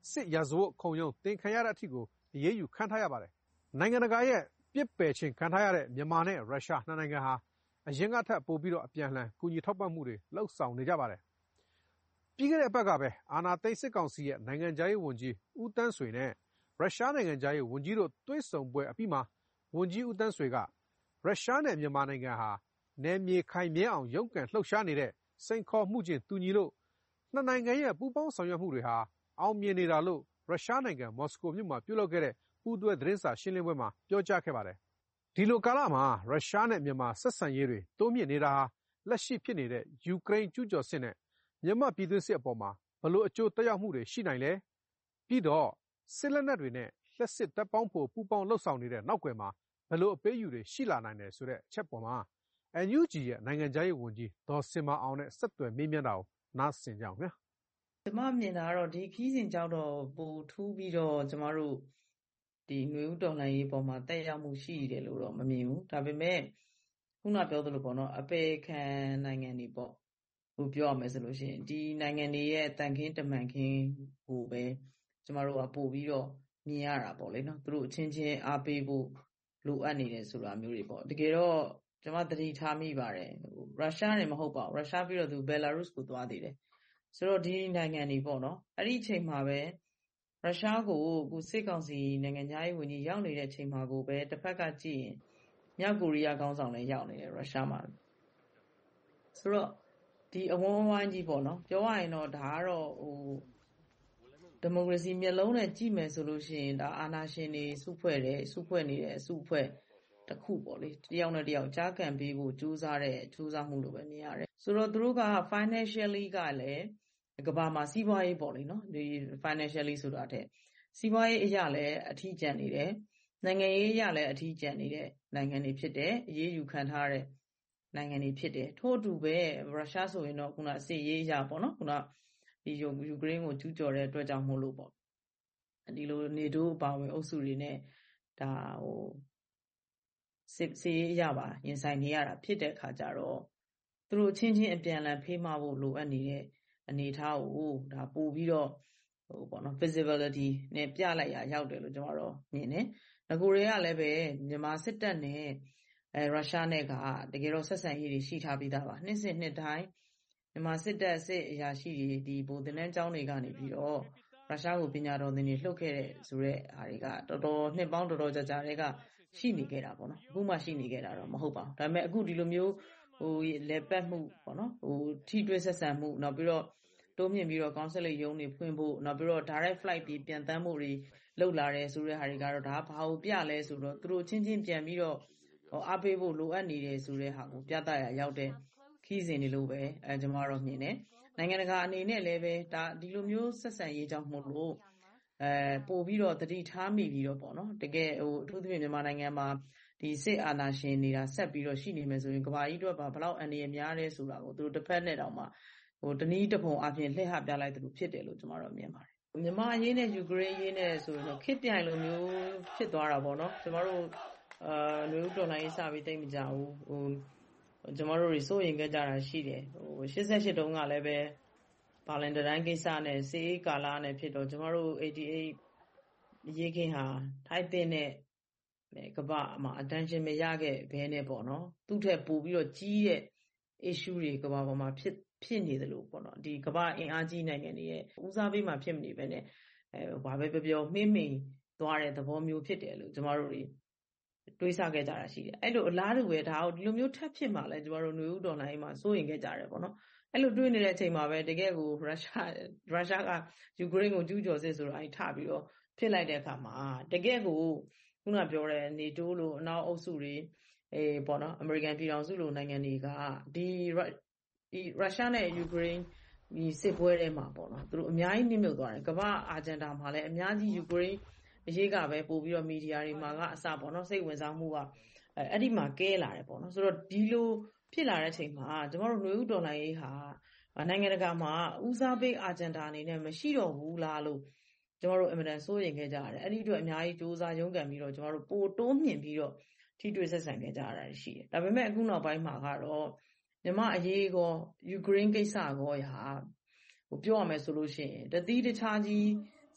စစ်ရာဇဝတ်ခုံရုံးတင်ခံရတဲ့အထိကိုအရေးယူခံထားရပါတယ်။နိုင်ငံတကာရဲ့ပြစ်ပယ်ခြင်းခံထားရတဲ့မြန်မာနဲ့ရုရှားနှစ်နိုင်ငံဟာအရင်ကထပ်ပိုပြီးတော့အပြန်အလှန်ကူညီထောက်ပံ့မှုတွေလှုပ်ဆောင်နေကြပါတယ်။ပြီးခဲ့တဲ့အပတ်ကပဲအာဏာသိမ်းစစ်ကောင်စီရဲ့နိုင်ငံခြားရေးဝန်ကြီးဦးသန်းဆွေနဲ့ရုရှားနိုင်ငံခြားရေးဝန်ကြီးတို့တွေ့ဆုံပွဲအပြီးမှာဝန်ကြီးဦးသန်းဆွေကရုရှားနဲ့မြန်မာနိုင်ငံဟာနယ်မြေခိုင်မြဲအောင်ရုန်းကန်လှုပ်ရှားနေတဲ့စိန်ခေါ်မှုချင်းတူညီလို့နှစ်နိုင်ငံရဲ့ပူးပေါင်းဆောင်ရွက်မှုတွေဟာအောင်မြင်နေတာလို့ရုရှားနိုင်ငံမော်စကိုမြို့မှာပြုလုပ်ခဲ့တဲ့ပူးတွဲသတင်းစာရှင်းလင်းပွဲမှာပြောကြားခဲ့ပါတယ်။ဒီလိုကာလမှာရုရှားနဲ့မြန်မာဆက်ဆံရေးတွေတိုးမြင့်နေတာဟာလက်ရှိဖြစ်နေတဲ့ယူကရိန်းကျူးကျော်စစ်နဲ့မြန်မာပြည်တွင်းစစ်အပေါ်မှာဘယ်လိုအကျိုးသက်ရောက်မှုတွေရှိနိုင်လဲပြီးတော့စစ်လက်နက်တွေနဲ့လက်စစ်တပ်ပေါင်းဖို့ပူးပေါင်းလှုပ်ဆောင်နေတဲ့နောက်ွယ်မှာဘယ်လိုအပေးအယူတွေရှိလာနိုင်တယ်ဆိုတဲ့အချက်ပေါ်မှာအန်ယူဂျီရဲ့နိုင်ငံခြားရေးဝန်ကြီးဒေါ်စင်မာအောင်နဲ့ဆက်သွယ်မေးမြန်းတာကိုနားဆင်ကြအောင်ဗျာ။ကျမမြင်တာကတော့ဒီခီးစဉ်ကြောင့်တော့ပိုထူးပြီးတော့ကျမတို့ဒီຫນွေဦးတော်လှန်ရေးပေါ်မှာတက်ရောက်မှုရှိတယ်လို့တော့မမြင်ဘူး။ဒါပေမဲ့ခုနပြောသလိုပေါ့နော်အပေခံနိုင်ငံတွေပေါ့ဟိုပြောရမယ်ဆိုလို့ရှိရင်ဒီနိုင်ငံတွေရဲ့တန်ခင်းတမန်ခင်းကိုပဲကျမတို့ကပို့ပြီးတော့မြင်ရတာပေါ့လေနော်။သူတို့အချင်းချင်းအားပေးဖို့လိုအပ်နေတယ်ဆိုတာမျိုးတွေပေါ့။တကယ်တော့ကျမသတိထားမိပါတယ်ရုရှားနဲ့မဟုတ်ပါဘူးရုရှားပြီးတော့သူဘယ်လာရုစ်ကိုသွားသေးတယ်ဆိုတော့ဒီနိုင်ငံတွေပေါ့နော်အဲ့ဒီအချိန်မှာပဲရုရှားကိုခုစစ်ကောင်စီနိုင်ငံသားရေးဝန်ကြီးရောက်နေတဲ့အချိန်မှာကိုပဲတစ်ဖက်ကကြည့်ရင်မြောက်ကိုရီးယားခေါင်းဆောင်လည်းရောက်နေတယ်ရုရှားမှာဆိုတော့ဒီအဝန်းဝိုင်းကြီးပေါ့နော်ပြောရရင်တော့ဒါကတော့ဟိုဒီမိုကရေစီမျက်လုံးနဲ့ကြည့်မယ်ဆိုလို့ရှိရင်ဒါအာဏာရှင်တွေစုဖွဲ့တယ်စုဖွဲ့နေတဲ့အစုဖွဲ့တခုပေါ့လေတယောက်နဲ့တယောက်ကြားခံပေးဖို့ကြိုးစားတဲ့ကြိုးစားမှုလိုပဲမြင်ရတယ်ဆိုတော့သူတို့က financially ကလည်းကမ္ဘာမှာစီးပွားရေးပေါ့လေနော်ဒီ financially ဆိုတာတဲ့စီးပွားရေးအရာလည်းအထီးကျန်နေတယ်နိုင်ငံရေးအရာလည်းအထီးကျန်နေတဲ့နိုင်ငံတွေဖြစ်တယ်အရေးယူခံထားတဲ့နိုင်ငံတွေဖြစ်တယ်ထို့အတူပဲရုရှားဆိုရင်တော့ခုနအစစ်ရေးအရာပေါ့နော်ခုနဒီယူကရိန်းကိုကျူးကျော်တဲ့အတွက်ကြောင့်မို့လို့ပေါ့ဒီလိုနေတိုးအပါဝင်အုပ်စုတွေနဲ့ဒါဟိုစစ်စီးရပါရင်ဆိုင်နေရတာဖြစ်တဲ့အခါကျတော့သူတို့ချင်းချင်းအပြန်အလှန်ဖေးမဖို့လိုအပ်နေတဲ့အနေအထားကိုဒါပို့ပြီးတော့ဟိုပေါ့နော် visibility နဲ့ပြလိုက်ရရောက်တယ်လို့ကျွန်တော်တို့မြင်တယ်။ငကိုတွေကလည်းပဲမြန်မာစစ်တပ်နဲ့အဲရုရှားနဲ့ကတကယ်တော့ဆက်ဆံရေးတွေရှိထားပြီးသားပါ။နှစ်စဉ်နှစ်တိုင်းမြန်မာစစ်တပ်စစ်အရာရှိတွေဒီဗိုလ်သင်တန်းကျောင်းတွေကနေပြီးတော့ရုရှားကိုပညာတော်သင်တွေလှုပ်ခဲ့တဲ့ဆိုတဲ့အားတွေကတော်တော်နှစ်ပေါင်းတော်တော်ကြာကြာတွေကရှိနေခဲ့တာပေါ့နော်အခုမှရှိနေခဲ့တာတော့မဟုတ်ပါဘူးဒါပေမဲ့အခုဒီလိုမျိုးဟိုလေပတ်မှုပေါ့နော်ဟိုထိတွေ့ဆက်ဆံမှုနောက်ပြီးတော့တိုးမြင့်ပြီးတော့ consulate ရုံးတွေဖွင့်ဖို့နောက်ပြီးတော့ direct flight ပြီးပြန်တမ်းမှုတွေလုပ်လာတယ်ဆိုတဲ့ဟာတွေကတော့ဒါဘာကိုပြလဲဆိုတော့သူတို့ချင်းချင်းပြန်ပြီးတော့ဟိုအားပေးဖို့လိုအပ်နေတယ်ဆိုတဲ့ဟာကိုပြသရရောက်တဲ့ခီးစဉ်တွေလို့ပဲအဲကျွန်တော်တို့မြင်တယ်နိုင်ငံတကာအနေနဲ့လည်းပဲဒါဒီလိုမျိုးဆက်ဆံရေးကြောင့်မို့လို့အဲပို့ပြီးတော့တတိထားမိပြီးတော့ပေါ့နော်တကယ်ဟိုအထူးသဖြင့်မြန်မာနိုင်ငံမှာဒီစစ်အာဏာရှင်နေတာဆက်ပြီးတော့ရှိနေမယ်ဆိုရင်ကမ္ဘာကြီးအတွက်ပါဘလောက်အန္တရာယ်များလဲဆိုတာကိုသူတို့တစ်ဖက်နဲ့တောင်မှဟိုတနည်းတစ်ပုံအပြင်လှည့်ဟပြလိုက်သလိုဖြစ်တယ်လို့ကျွန်တော်တို့မြင်ပါတယ်မြန်မာအရေးနဲ့ယူကရိန်းအရေးနဲ့ဆိုရင်တော့ခစ်ပြိုင်လိုမျိုးဖြစ်သွားတာပေါ့နော်ကျွန်တော်တို့အာလူဦးတော်လိုင်းစပြီးတိတ်မကြဘူးဟိုကျွန်တော်တို့တွေစိုးရင်ကြကြတာရှိတယ်ဟိုရှစ်ဆယ့်ရှစ်တုန်းကလည်းပဲဘာလန်တတိုင်းကိစ္စနဲ့စီအေးကာလာနဲ့ဖြစ်တော့ကျွန်တော်တို့eighty-eightရေးခင်းဟာထိုက်တဲ့နဲ့ကမ္ဘာမှာ attention မရခဲ့ဘဲနဲ့ပေါ့နော်သူ့ထက်ပိုပြီးတော့ကြီးတဲ့ issue တွေကမ္ဘာပေါ်မှာဖြစ်ဖြစ်နေတယ်လို့ပေါ့နော်ဒီကမ္ဘာအင်အားကြီးနိုင်ငံတွေရဲ့ဦးစားပေးမှာဖြစ်မနေပဲနဲ့အဲဘာပဲပြောပြောမှင်းမိန်သွားတဲ့သဘောမျိုးဖြစ်တယ်လို့ကျွန်တော်တို့တွေတွေးဆခဲ့ကြတာရှိတယ်အဲ့လိုအလားတူပဲဒါဒီလိုမျိုးထပ်ဖြစ်မှာလဲကျွန်တော်တို့ຫນွေဦးတော်လိုင်းမှာစိုးရင်ခဲ့ကြတယ်ပေါ့နော်အဲ့လိုတွေးနေတဲ့အချိန်မှာပဲတကယ်ကိုရုရှားရုရှားကယူကရိန်းကိုကျူးကျော်စစ်ဆိုတော့အဲ့ထပြီးတော့ဖြစ်လိုက်တဲ့အခါမှာတကယ်ကိုခုနပြောတဲ့နေတိုးလိုအနောက်အုပ်စုတွေအေးပေါ့နော်အမေရိကန်ပြည်ထောင်စုလိုနိုင်ငံတွေကဒီဒီရုရှားနဲ့ယူကရိန်းဒီစစ်ပွဲထဲမှာပေါ့နော်သူတို့အများကြီးနှိမ့်မြုပ်သွားတယ်ကမ္ဘာအာဂျန်ဒါမှာလည်းအများကြီးယူကရိန်းအရေးကပဲပို့ပြီးတော့မီဒီယာတွေမှာကအစပေါ့နော်စိတ်ဝင်စားမှုကအဲ့ဒီမှာကဲလာတယ်ပေါ့နော်ဆိုတော့ဒီလိုဖြစ်လာတဲ့အချိန်မှာကျွန်တော်တို့ຫນွေဦးတော်လှန်ရေးဟာနိုင်ငံတကာမှာဦးစားပေးအာဂျန်ဒါအနေနဲ့မရှိတော့ဘူးလားလို့ကျွန်တော်တို့အင်မတန်စိုးရိမ်ခဲ့ကြရတယ်အဲ့ဒီအတွက်အများကြီးစူးစမ်းရုန်းကန်ပြီးတော့ကျွန်တော်တို့ပိုတိုးမြင့်ပြီးတော့ထိတွေ့ဆက်ဆံခဲ့ကြရတာရှိတယ်ဒါပေမဲ့အခုနောက်ပိုင်းမှာကတော့မြန်မာအရေးကောယူကရိန်းကိစ္စကောရာဟိုပြောရမယ်ဆိုလို့ရှိရင်တတိတခြားကြီး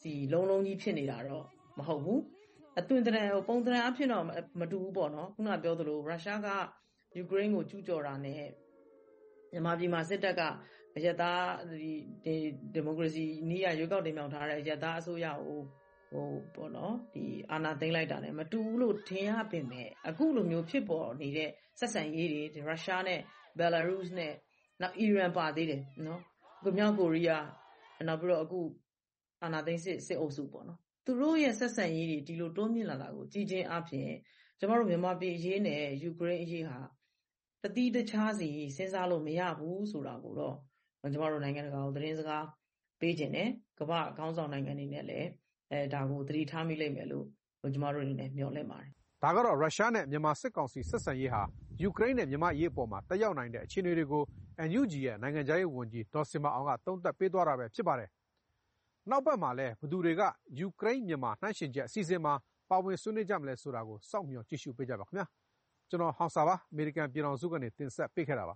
စီလုံးလုံးကြီးဖြစ်နေတာတော့မဟုတ်ဘူးအသွင်တရံဟိုပုံတရံအဖြစ်တော့မတူဘူးပေါ့နော်ခုနပြောသလိုရုရှားကယူကရိန်းကိုကျူးကျော်တာနဲ့မြန်မာပြည်မှာစစ်တပ်ကအယက်သားဒီဒီမိုကရေစီနည်းရရွေးကောက်တင်မြှောက်ထားတဲ့အယက်သားအစိုးရကိုဟိုပေါ့နော်ဒီအာဏာသိမ်းလိုက်တာနဲ့မတူဘူးလို့ထင်ရပင်မဲ့အခုလိုမျိုးဖြစ်ပေါ်နေတဲ့ဆက်ဆံရေးတွေရုရှားနဲ့ဘယ်လာရုစ်နဲ့နောက်အီရန်ပါသေးတယ်နော်အခုမြောက်ကိုရီးယားနောက်ပြီးတော့အခုအာဏာသိမ်းစစ်စစ်အုပ်စုပေါ့နော်သူတို့ရဲ့ဆက်ဆံရေးတွေဒီလိုတိုးမြင့်လာတာကိုကြည်ချင်းအဖြစ်ကျမတို့မြန်မာပြည်အရေးနဲ့ယူကရိန်းအရေးဟာတတိတခြားစီစဉ်းစားလို့မရဘူးဆိုတာကိုတော့ကျမတို့နိုင်ငံတကာကိုသတင်းစကားပေးခြင်းနဲ့ကမ္ဘာအကောင်းဆောင်နိုင်ငံတွေနဲ့လည်းအဲဒါကိုသတိထားမိလိမ့်မယ်လို့ကျမတို့အနေနဲ့မျှော်လင့်ပါတယ်ဒါကတော့ရုရှားနဲ့မြန်မာစစ်ကောင်စီဆက်ဆံရေးဟာယူကရိန်းနဲ့မြန်မာအရေးအပေါ်မှာတက်ရောက်နိုင်တဲ့အခြေအနေတွေကို အန် ယူ ဂျီ ရဲ့နိုင်ငံခြားရေးဝန်ကြီးဒေါ်စင်မအောင်ကသုံးသပ်ပေးသွားတာပဲဖြစ်ပါတယ်နောက်ဘက်မှာလည်းဘယ်သူတွေကယူကရိန်းမြန်မာနှိုင်းယှဉ်ချက်အစီအစဉ်မှာပါဝင်ဆွေးနွေးကြမလဲဆိုတာကိုစောင့်မျှော်ကြည့်ရှုပေးကြပါခင်ဗျာကျွန်တော်ဟောင်စာပါအမေရိကန်ပြည်ထောင်စုကနေတင်ဆက်ပေးခဲ့တာပါ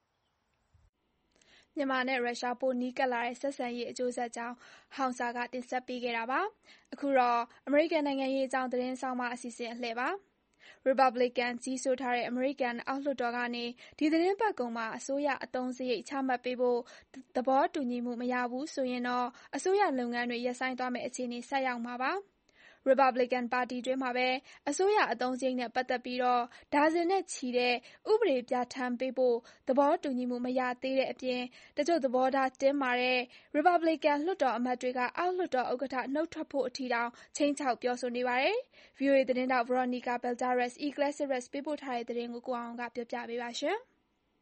မြန်မာနဲ့ရုရှားပိုနီးကပ်လာတဲ့ဆက်ဆံရေးအကျိုးဆက်ကြောင့်ဟောင်စာကတင်ဆက်ပေးခဲ့တာပါအခုတော့အမေရိကန်နိုင်ငံရေးအကြောင်းသတင်းဆောင်မအစီအစဉ်အလှည့်ပါRepublican ကြီးစိုးထားတဲ့အမေရိကန်အောက်လွှတ်တော်ကနေဒီသတင်းပတ်ကုန်မှာအစိုးရအသုံးစရိတ်ချမှတ်ပေးဖို့သဘောတူညီမှုမရဘူးဆိုရင်တော့အစိုးရလုပ်ငန်းတွေရပ်ဆိုင်းသွားမယ့်အခြေအနေဆက်ရောက်မှာပါRepublican ပါတီတွင်းမှာပဲအစိုးရအသုံးစရိတ်နဲ့ပတ်သက်ပြီးတော့ဒါဇင်နဲ့ချီတဲ့ဥပဒေပြဋ္ဌာန်းပေးဖို့သဘောတူညီမှုမရသေးတဲ့အပြင်တချို့သဘောထားတင်းမာတဲ့ Republican လွှတ်တော်အမတ်တွေကအောက်လွှတ်တော်ဥက္ကဋ္ဌနှုတ်ထွက်ဖို့အထိတောင်ချိန်ချောက်ပြောဆိုနေပါတယ်။ ဗွီအိုအေသတင်းတောက် Veronica Balderas Iglesias ပေးပို့ထားတဲ့သတင်းကိုကိုအောင်ကပြောပြပေးပါရှင်။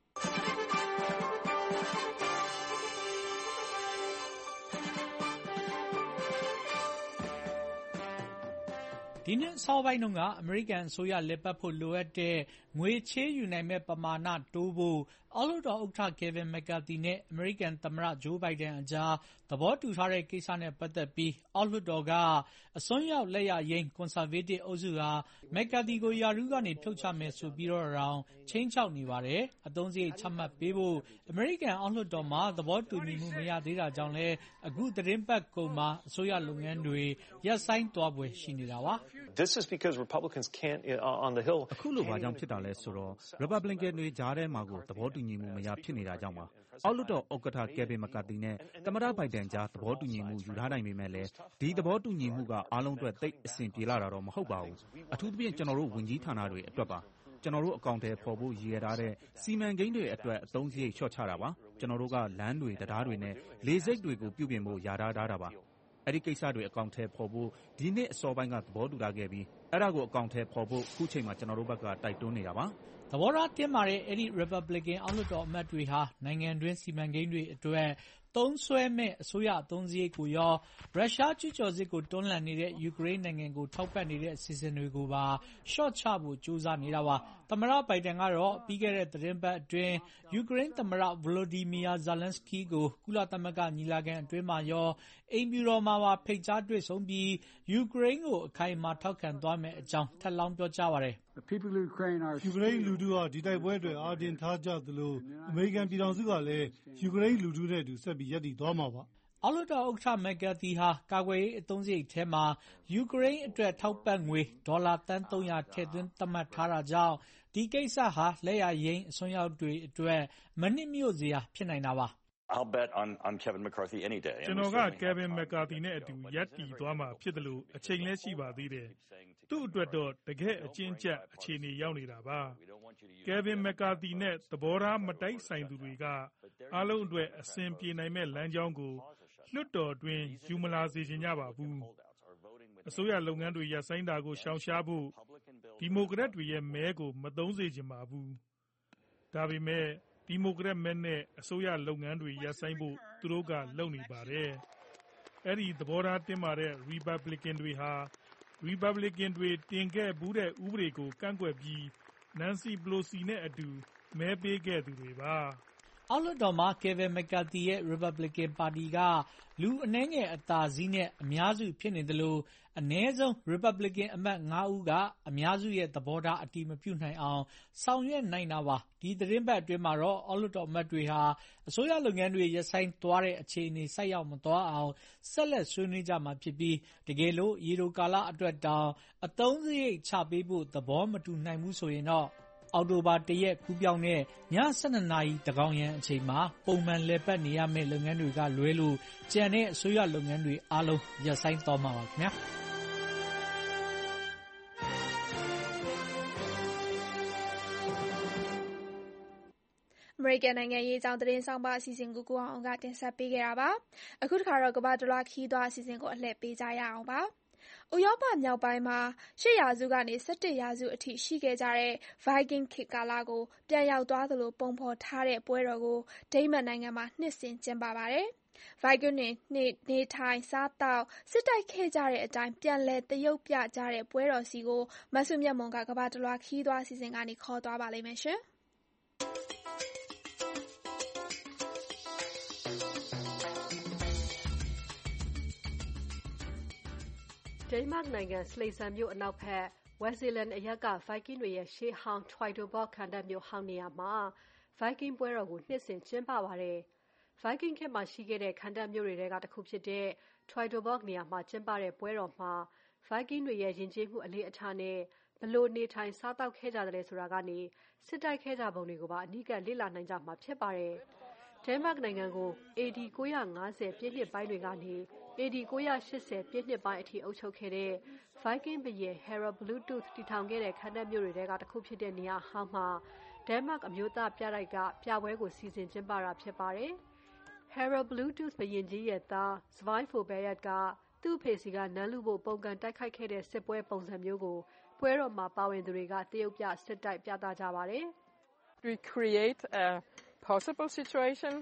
ဒီနှစ်အစောပိုင်းတုန်းကအမေရိကန်အစိုးရလည်ပတ်ဖို့လိုအပ်တဲ့ငွေချေးယူနိုင်မဲ့ပမာဏတိုးဖို့အောက်လွှတ်တော်ဥက္ကဋ္ဌ Kevin McCarthy နဲ့အမေရိကန်သမ္မတ Joe Biden အကြားသဘောတူထားတဲ့ကိစ္စနဲ့ပတ်သက်ပြီးအောက်လွှတ်တော်ကအစွန်းရောက်လက်ယာယိမ်းကွန်ဆာဗေးတစ်အုပ်စုဟာ McCarthy ကိုရာထူးကနေဖြုတ်ချမယ်ဆိုပြီးတော့တောင်ခြိမ်းခြောက်နေပါတယ်။အသုံးစရိတ်ချမှတ်ပေးဖို့အမေရိကန်အောက်လွှတ်တော်မှာသဘောတူညီမှုမရသေးတာကြောင့်လည်းအခုသတင်းပတ်ကုန်မှာအစိုးရလုပ်ငန်းတွေရပ်ဆိုင်းသွားဖွယ်ရှိနေတာပါ။ This is because Republicans can't on the Hill အခုလိုဘာကြောင့်ဖြစ်တာလဲဆိုတော့ Republican တွေကြားထဲမှာကိုသဘောတူညီမှုမရဖြစ်နေတာကြောင့်ပါအောက်လွှတ်တော်ဥက္ကဋ္ဌ Kevin McCarthy နဲ့သမ္မတ Biden ကြားသဘောတူညီမှုယူထားနိုင်ပေမဲ့လည်းဒီသဘောတူညီမှုကအားလုံးအတွက်သိပ်အဆင်ပြေလာတာတော့မဟုတ်ပါဘူးအထူးသဖြင့်ကျွန်တော်တို့ဝန်ကြီးဌာနတွေအတွက်ပါကျွန်တော်တို့အကောင့်ထဲပေါ်ဖို့ရည်ရထားတဲ့စီမံကိန်းတွေအတွက်အသုံးစရိတ်လျှော့ချတာပါကျွန်တော်တို့ကလမ်းတွေတရားတွေနဲ့လေဆိပ်တွေကိုပြုပြင်ဖို့ယာထားတာပါအဲ့ဒီကိစ္စတွေအကောင့်ထဲပေါ်ဖို့ဒီနှစ်အစောပိုင်းကသဘောတူထားခဲ့ပြီးအဲ့ဒါကိုအကောင့်ထဲပေါ်ဖို့အခုချိန်မှာကျွန်တော်တို့ဘက်ကတိုက်တွန်းနေတာပါသဘောထားတင်းမာတဲ့အဲ့ဒီ Republican အောက်လွှတ်တော်အမတ်တွေဟာနိုင်ငံတွင်းစီမံကိန်းတွေအတွက်သုံးစွဲမဲ့အစိုးရအသုံးစရိတ်ကိုရောရုရှားကျူးကျော်စစ်ကိုတွန်းလှန်နေတဲ့ယူကရိန်းနိုင်ငံကိုထောက်ပံ့နေတဲ့အစီအစဉ်တွေကိုပါရှော့ချဖို့ကြိုးစားနေတာပါသမ္မတဘိုင်ဒန်ကတော့ပြီးခဲ့တဲ့သတင်းပတ်အတွင်းယူကရိန်းသမ္မတ Volodymyr Zelensky ကိုကုလသမဂ္ဂညီလာခံအတွင်းမှာရောအိမ်ဖြူတော်မှာပါဖိတ်ကြားတွေ့ဆုံပြီးယူကရိန်းကိုအခိုင်အမာထောက်ခံသွားမယ့်အကြောင်းထပ်လောင်းပြောကြားပါတယ်ယူကရိန်းလူထုဟာဒီတိုက်ပွဲအတွက်အားတင်ထားကြသလိုအမေရိကန်ပြည်ထောင်စုကလည်းယူကရိန်းလူထုနဲ့အတူဆက်ပြီးရပ်တည်သွားမှာပါအောက်လွှတ်တော်ဥက္ကဋ္ဌ McCarthy ဟာကာကွယ်ရေးအသုံးစရိတ်ထဲမှာယူကရိန်းအတွက်ထောက်ပံ့ငွေဒေါ်လာသန်းသုံးရာထည့်သွင်းသတ်မှတ်ထားတာကြောင့်ဒီကိစ္စဟာလက်ယာယိမ်းအစွန်းရောက်တွေအတွက်မနှစ်မြို့စရာဖြစ်နိုင်တာပါ I'll bet on on Kevin McCarthy any day. ကျွန်တော်က Kevin McCarthy နဲ့အတူရပ်တည်သွားမှာဖြစ်တယ်လို့အချိန်လဲရှိပါသေးတယ်။သူ့အတွက်တော့တကယ်အကျဉ်းကျပ်အခြေအနေရောက်နေတာပါ။ Kevin McCarthy နဲ့သဘောထားမတိုက်ဆိုင်သူတွေကအားလုံးအတွက်အဆင်ပြေနိုင်မဲ့လမ်းကြောင်းကိုလွှတ်တော်တွင်ယူမလာစေချင်ကြပါဘူး။အစိုးရလုပ်ငန်းတွေရပ်ဆိုင်းတာကိုရှောင်ရှားဖို့ဒီမိုကရက်တွေရဲ့မဲကိုမသုံးစေချင်ပါဘူး။ဒါပေမဲ့ဒီမိုကရက်မဲနဲ့အစိုးရလုပ်ငန်းတွေရပ်ဆိုင်းဖို့သူတို့ကလုပ်နေပါတယ်။အဲ့ဒီသဘောထားတင်းမာတဲ့ Republican တွေဟာ Republican တွေတင်ခဲ့ဘူးတဲ့ဥပဒေကိုကန့်ကွက်ပြီး Nancy Pelosi နဲ့အတူမဲပေးခဲ့သူတွေပါအောက်လွှတ်တော်မှာ Kevin McCarthy ရဲ့ Republican ပါတီကလူအနည်းငယ်အသာစီးနဲ့အများစုဖြစ်နေသလိုအနည်းဆုံး Republican အမတ်ငါးဦးကအများစုရဲ့သဘောထားအတည်မပြုနိုင်အောင်ဆောင်ရွက်နိုင်တာပါ။ဒီသတင်းပတ်အတွင်းမှာတော့အောက်လွှတ်တော်အမတ်တွေဟာအစိုးရလုပ်ငန်းတွေရပ်ဆိုင်းသွားတဲ့အခြေအနေဆိုက်ရောက်မသွားအောင်ဆက်လက်ဆွေးနွေးကြမှာဖြစ်ပြီးတကယ်လို့ရေတိုကာလအတွက်တောင်အသုံးစရိတ်ချပေးဖို့သဘောမတူနိုင်ဘူးဆိုရင်တော့အောက်တိုဘာတရက်ကူးပြောင်းတဲ့ည၁၂နာရီတကောင်ရန်အချိန်မှာပုံမှန်လည်ပတ်နေရမယ့်လုပ်ငန်းတွေကလွဲလို့ကျန်တဲ့အစိုးရလုပ်ငန်းတွေအားလုံးရပ်ဆိုင်းသွားမှာပါခင်ဗျာအမေရိကန်နိုင်ငံရေးအကြောင်းသတင်းဆောင်ပါအစီအစဉ်ကိုကိုအောင်အောင်ကတင်ဆက်ပေးခဲ့တာပါအခုတစ်ခါတော့ကမ္ဘာတလွှားခီးသွားအစီအစဉ်ကိုအလှည့်ပေးကြရအောင်ပါဥရောပမြောက်ပိုင်းမှာရှစ်ရာစုကနေ၁၁ရာစုအထိရှိခဲ့ကြတဲ့ Viking ခေတ်ကာလကိုပြန်ရောက်သွားသလိုပုံဖော်ထားတဲ့ပွဲတော်ကိုဒိန်းမတ်နိုင်ငံမှာနှစ်စဉ်ကျင်းပပါတယ်။ Viking တွေနေထိုင်စားသောက်စစ်တိုက်ခဲ့ကြတဲ့အတိုင်းပြန်လည်သရုပ်ပြကြတဲ့ပွဲတော်စီကိုမဆုမြတ်မွန်ကကမ္ဘာတလွှားခီးသွားအစီအစဉ်ကနေခေါ်သွားပါလိမ့်မယ်ရှင်။ဒိန်းမတ်နိုင်ငံစလိတ်ဆန်မြို့အနောက်ဘက်ဝက်ဇီလန်အရပ်က Viking တွေရဲ့ရှေးဟောင်း Teutoburg ခံတပ်မြို့ဟောင်းနေရာမှာ Viking ပွဲတော်ကိုနှစ်စဉ်ကျင်းပပါတယ်။ Viking ခေတ်မှာရှိခဲ့တဲ့ခံတပ်မြို့တွေထဲကတစ်ခုဖြစ်တဲ့ Teutoburg နေရာမှာကျင်းပတဲ့ပွဲတော်မှာ Viking တွေရဲ့ယဉ်ကျေးမှုအလေးအထားနဲ့ဘယ်လိုနေထိုင်စားသောက်ခဲ့ကြသလဲဆိုတာကနေစစ်တိုက်ခဲ့ကြပုံတွေကိုပါအနီးကပ်လေ့လာနိုင်ကြမှာဖြစ်ပါတယ်။ဒိန်းမတ်နိုင်ငံကို အေဒီ၉၅၀ ပြည့်နှစ်ပိုင်းတွေကနေ အေဒီ၉၈၀ ပြည့်နှစ်ပိုင်းအထိအုပ်ချုပ်ခဲ့တဲ့ Viking ဘုရင် Harald Bluetooth တည်ထောင်ခဲ့တဲ့ခံတပ်မြို့တွေထဲကတစ်ခုဖြစ်တဲ့နေရာဟောင်းမှာဒိန်းမတ်အမျိုးသားပြတိုက်ကပြပွဲကိုစီစဉ်ကျင်းပတာဖြစ်ပါတယ်။ Harald Bluetooth ဘုရင်ကြီးရဲ့သား Svein Forbarrत ကသူ့အဖေစီကနန်းလူဖို့ပုန်ကန်တိုက်ခိုက်ခဲ့တဲ့စစ်ပွဲပုံစံမျိုးကိုပွဲတော်မှာပါဝင်သူတွေကသရုပ်ပြစစ်တိုက်ပြသကြပါတယ်။ We create a possible situation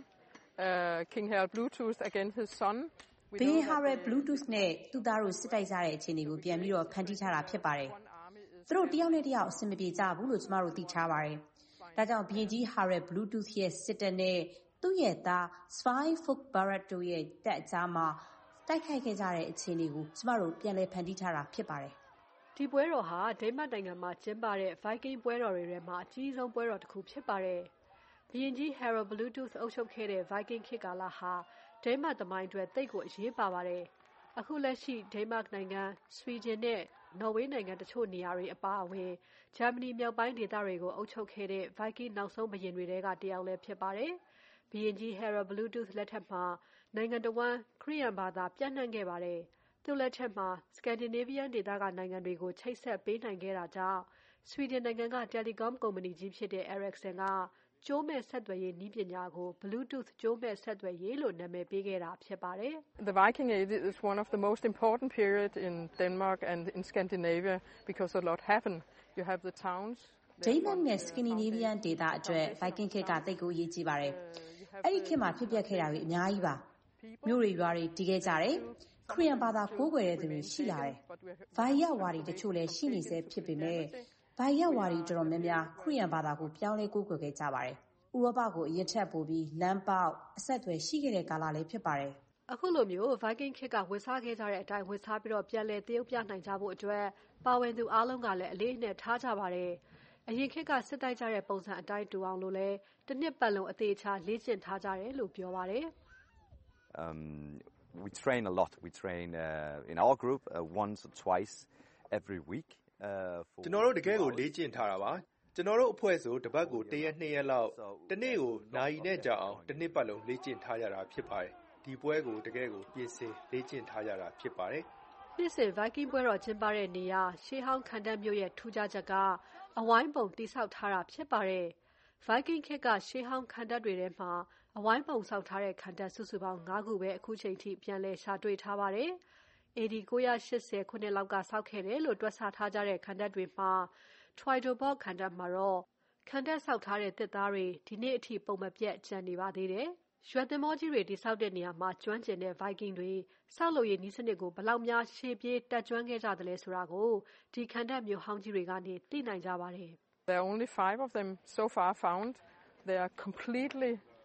uh, King Harald Bluetooth against his son ဘုရင် Harald Bluetooth နဲ့သူ့သားတို့စစ်တိုက်ကြတဲ့အခြေအနေကိုပြန်ပြီးတော့ဖန်တီးထားတာဖြစ်ပါတယ်။သူတို့တယောက်နဲ့တယောက်အဆင်မပြေကြဘူးလို့ကျမတို့သိထားပါတယ်။ဒါကြောင့်ဘုရင်ကြီး Harald Bluetooth ရဲ့စစ်တပ်နဲ့သူ့ရဲ့သား Svein Forbarrत တို့ရဲ့တပ်အကြားမှာတိုက်ခိုက်ခဲ့ကြတဲ့အခြေအနေကိုကျမတို့ပြန်လည်ဖန်တီးထားတာဖြစ်ပါတယ်။ဒီပွဲတော်ဟာဒိန်းမတ်နိုင်ငံမှာကျင်းပတဲ့ Viking ပွဲတော်တွေထဲမှာအကြီးဆုံးပွဲတော်တစ်ခုဖြစ်ပါတယ်။ဘုရင်ကြီး Harald Bluetooth အုပ်ချုပ်ခဲ့တဲ့ Viking ခေတ်ကာလဟာဒိန်းမတ်သမိုင်းအတွက်သိပ်ကိုအရေးပါပါတယ်။အခုလက်ရှိဒိန်းမတ်နိုင်ငံ၊ဆွီဒင်နဲ့နော်ဝေးနိုင်ငံတချို့နေရာတွေအပါအဝင်ဂျာမနီမြောက်ပိုင်းဒေသတွေကိုအုပ်ချုပ်ခဲ့တဲ့ Viking နောက်ဆုံးဘုရင်တွေထဲကတစ်ယောက်လည်းဖြစ်ပါတယ်။ဘုရင်ကြီး Harald Bluetooth လက်ထက်မှာနိုင်ငံတစ်ဝန်းခရစ်ယာန်ဘာသာပြန့်နှံ့ခဲ့ပါတယ်။သူ့လက်ထက်မှာ Scandinavian ဒေသကနိုင်ငံတွေကိုချိတ်ဆက်ပေးနိုင်ခဲ့တာကြောင့်ဆွီဒင်နိုင်ငံကတယ်လီကောမ်ကုမ္ပဏီကြီးဖြစ်တဲ့ Ericsson ကကြိုးမဲ့ဆက်သွယ်ရေးနည်းပညာကို Bluetooth ကြိုးမဲ့ဆက်သွယ်ရေးလို့နာမည်ပေးခဲ့တာဖြစ်ပါတယ်။ The Viking Age is one of the most important period in Denmark and in Scandinavia because a lot happened. You have the towns. ဒိန်းမတ်နဲ့ Scandinavian ဒေသအတွက် Viking ခေတ်ကသိပ်ကိုအရေးကြီးပါတယ်။အဲ့ဒီခေတ်မှာဖြစ်ပျက်ခဲ့တာတွေအများကြီးပါ။မြို့တွေရွာတွေတည်ခဲ့ကြတယ်။ခရစ်ယာန်ဘာသာကိုးကွယ်တဲ့သူတွေရှိလာတယ်။ဗာယဝါဒီတချို့လည်းရှိနေဆဲဖြစ်ပေမဲ့ဗာယဝါဒီတော်တော်များများခရစ်ယာန်ဘာသာကိုပြောင်းလဲကိုးကွယ်ခဲ့ကြပါတယ်။ဥရောပကိုအရင်ထက်ပိုပြီးလမ်းပေါက်အဆက်အသွယ်ရှိခဲ့တဲ့ကာလလည်းဖြစ်ပါတယ်။အခုလိုမျိုး Viking ခေတ်ကဝတ်စားခဲ့ကြတဲ့အတိုင်းဝတ်စားပြီးတော့ပြန်လည်သရုပ်ပြနိုင်ကြဖို့အတွက်ပါဝင်သူအားလုံးကလည်းအလေးအနက်ထားကြပါတယ်။အရင်ခေတ်ကစစ်တိုက်ကြတဲ့ပုံစံအတိုင်းတူအောင်လို့လည်းတစ်နှစ်ပတ်လုံးအသေးချာလေ့ကျင့်ထားကြတယ်လို့ပြောပါတယ်။ Um we train a lot we train uh, in our group uh, once or twice every week uh for ကျွန်တော်တို့တကယ်ကိုလေ့ကျင့်ထားတာပါကျွန်တော်တို့အဖွဲ့ဆိုတစ်ပတ်ကိုတစ်ရက်နှစ်ရက်လောက်တစ်နေ့ကိုနာရီနဲ့ကြာအောင်တစ်နှစ်ပတ်လုံးလေ့ကျင့်ထားရတာဖြစ်ပါတယ်ဒီပွဲကိုတကယ်ကိုပြင်ဆင်လေ့ကျင့်ထားရတာဖြစ်ပါတယ်နှစ်စဉ် Viking ပွဲတော်ကျင်းပတဲ့နေရာရှေးဟောင်းခံတပ်မြို့ရဲ့ထူးခြားချက်ကအဝိုင်းပုံတိဆောက်ထားတာဖြစ်ပါတယ်။ Viking ခေတ်ကရှေးဟောင်းခံတပ်တွေထဲမှာအဝိုင်းပုံဆောက်ထားတဲ့ခံတပ်စုစုပေါင်း၅ခုပဲအခုချိန်ထိပြန်လည်ရှာတွေ့ထားပါတယ်။ အေဒီ၉၈၀ခုနှစ်လောက်ကဆောက်ခဲ့တယ်လို့တွက်ဆထားကြတဲ့ခံတပ်တွေမှာ Teutoburg ခံတပ်မှာတော့ခံတပ်ဆောက်ထားတဲ့သစ်သားတွေဒီနေ့အထိပုံမပြတ်ကျန်နေပါသေးတယ်။ရွက်သင်္ဘောကြီးတွေတိဆောက်တဲ့နေရာမှာကျွမ်းကျင်တဲ့ Viking တွေဆောက်လုပ်ရေးနည်းစနစ်ကိုဘယ်လောက်များရှေ့ပြေးတက်ကျွမ်းခဲ့ကြသလဲဆိုတာကိုဒီခံတပ်မြို့ဟောင်းကြီးတွေကနေသိနိုင်ကြပါတယ်။ There are only five of them so far found. They are completely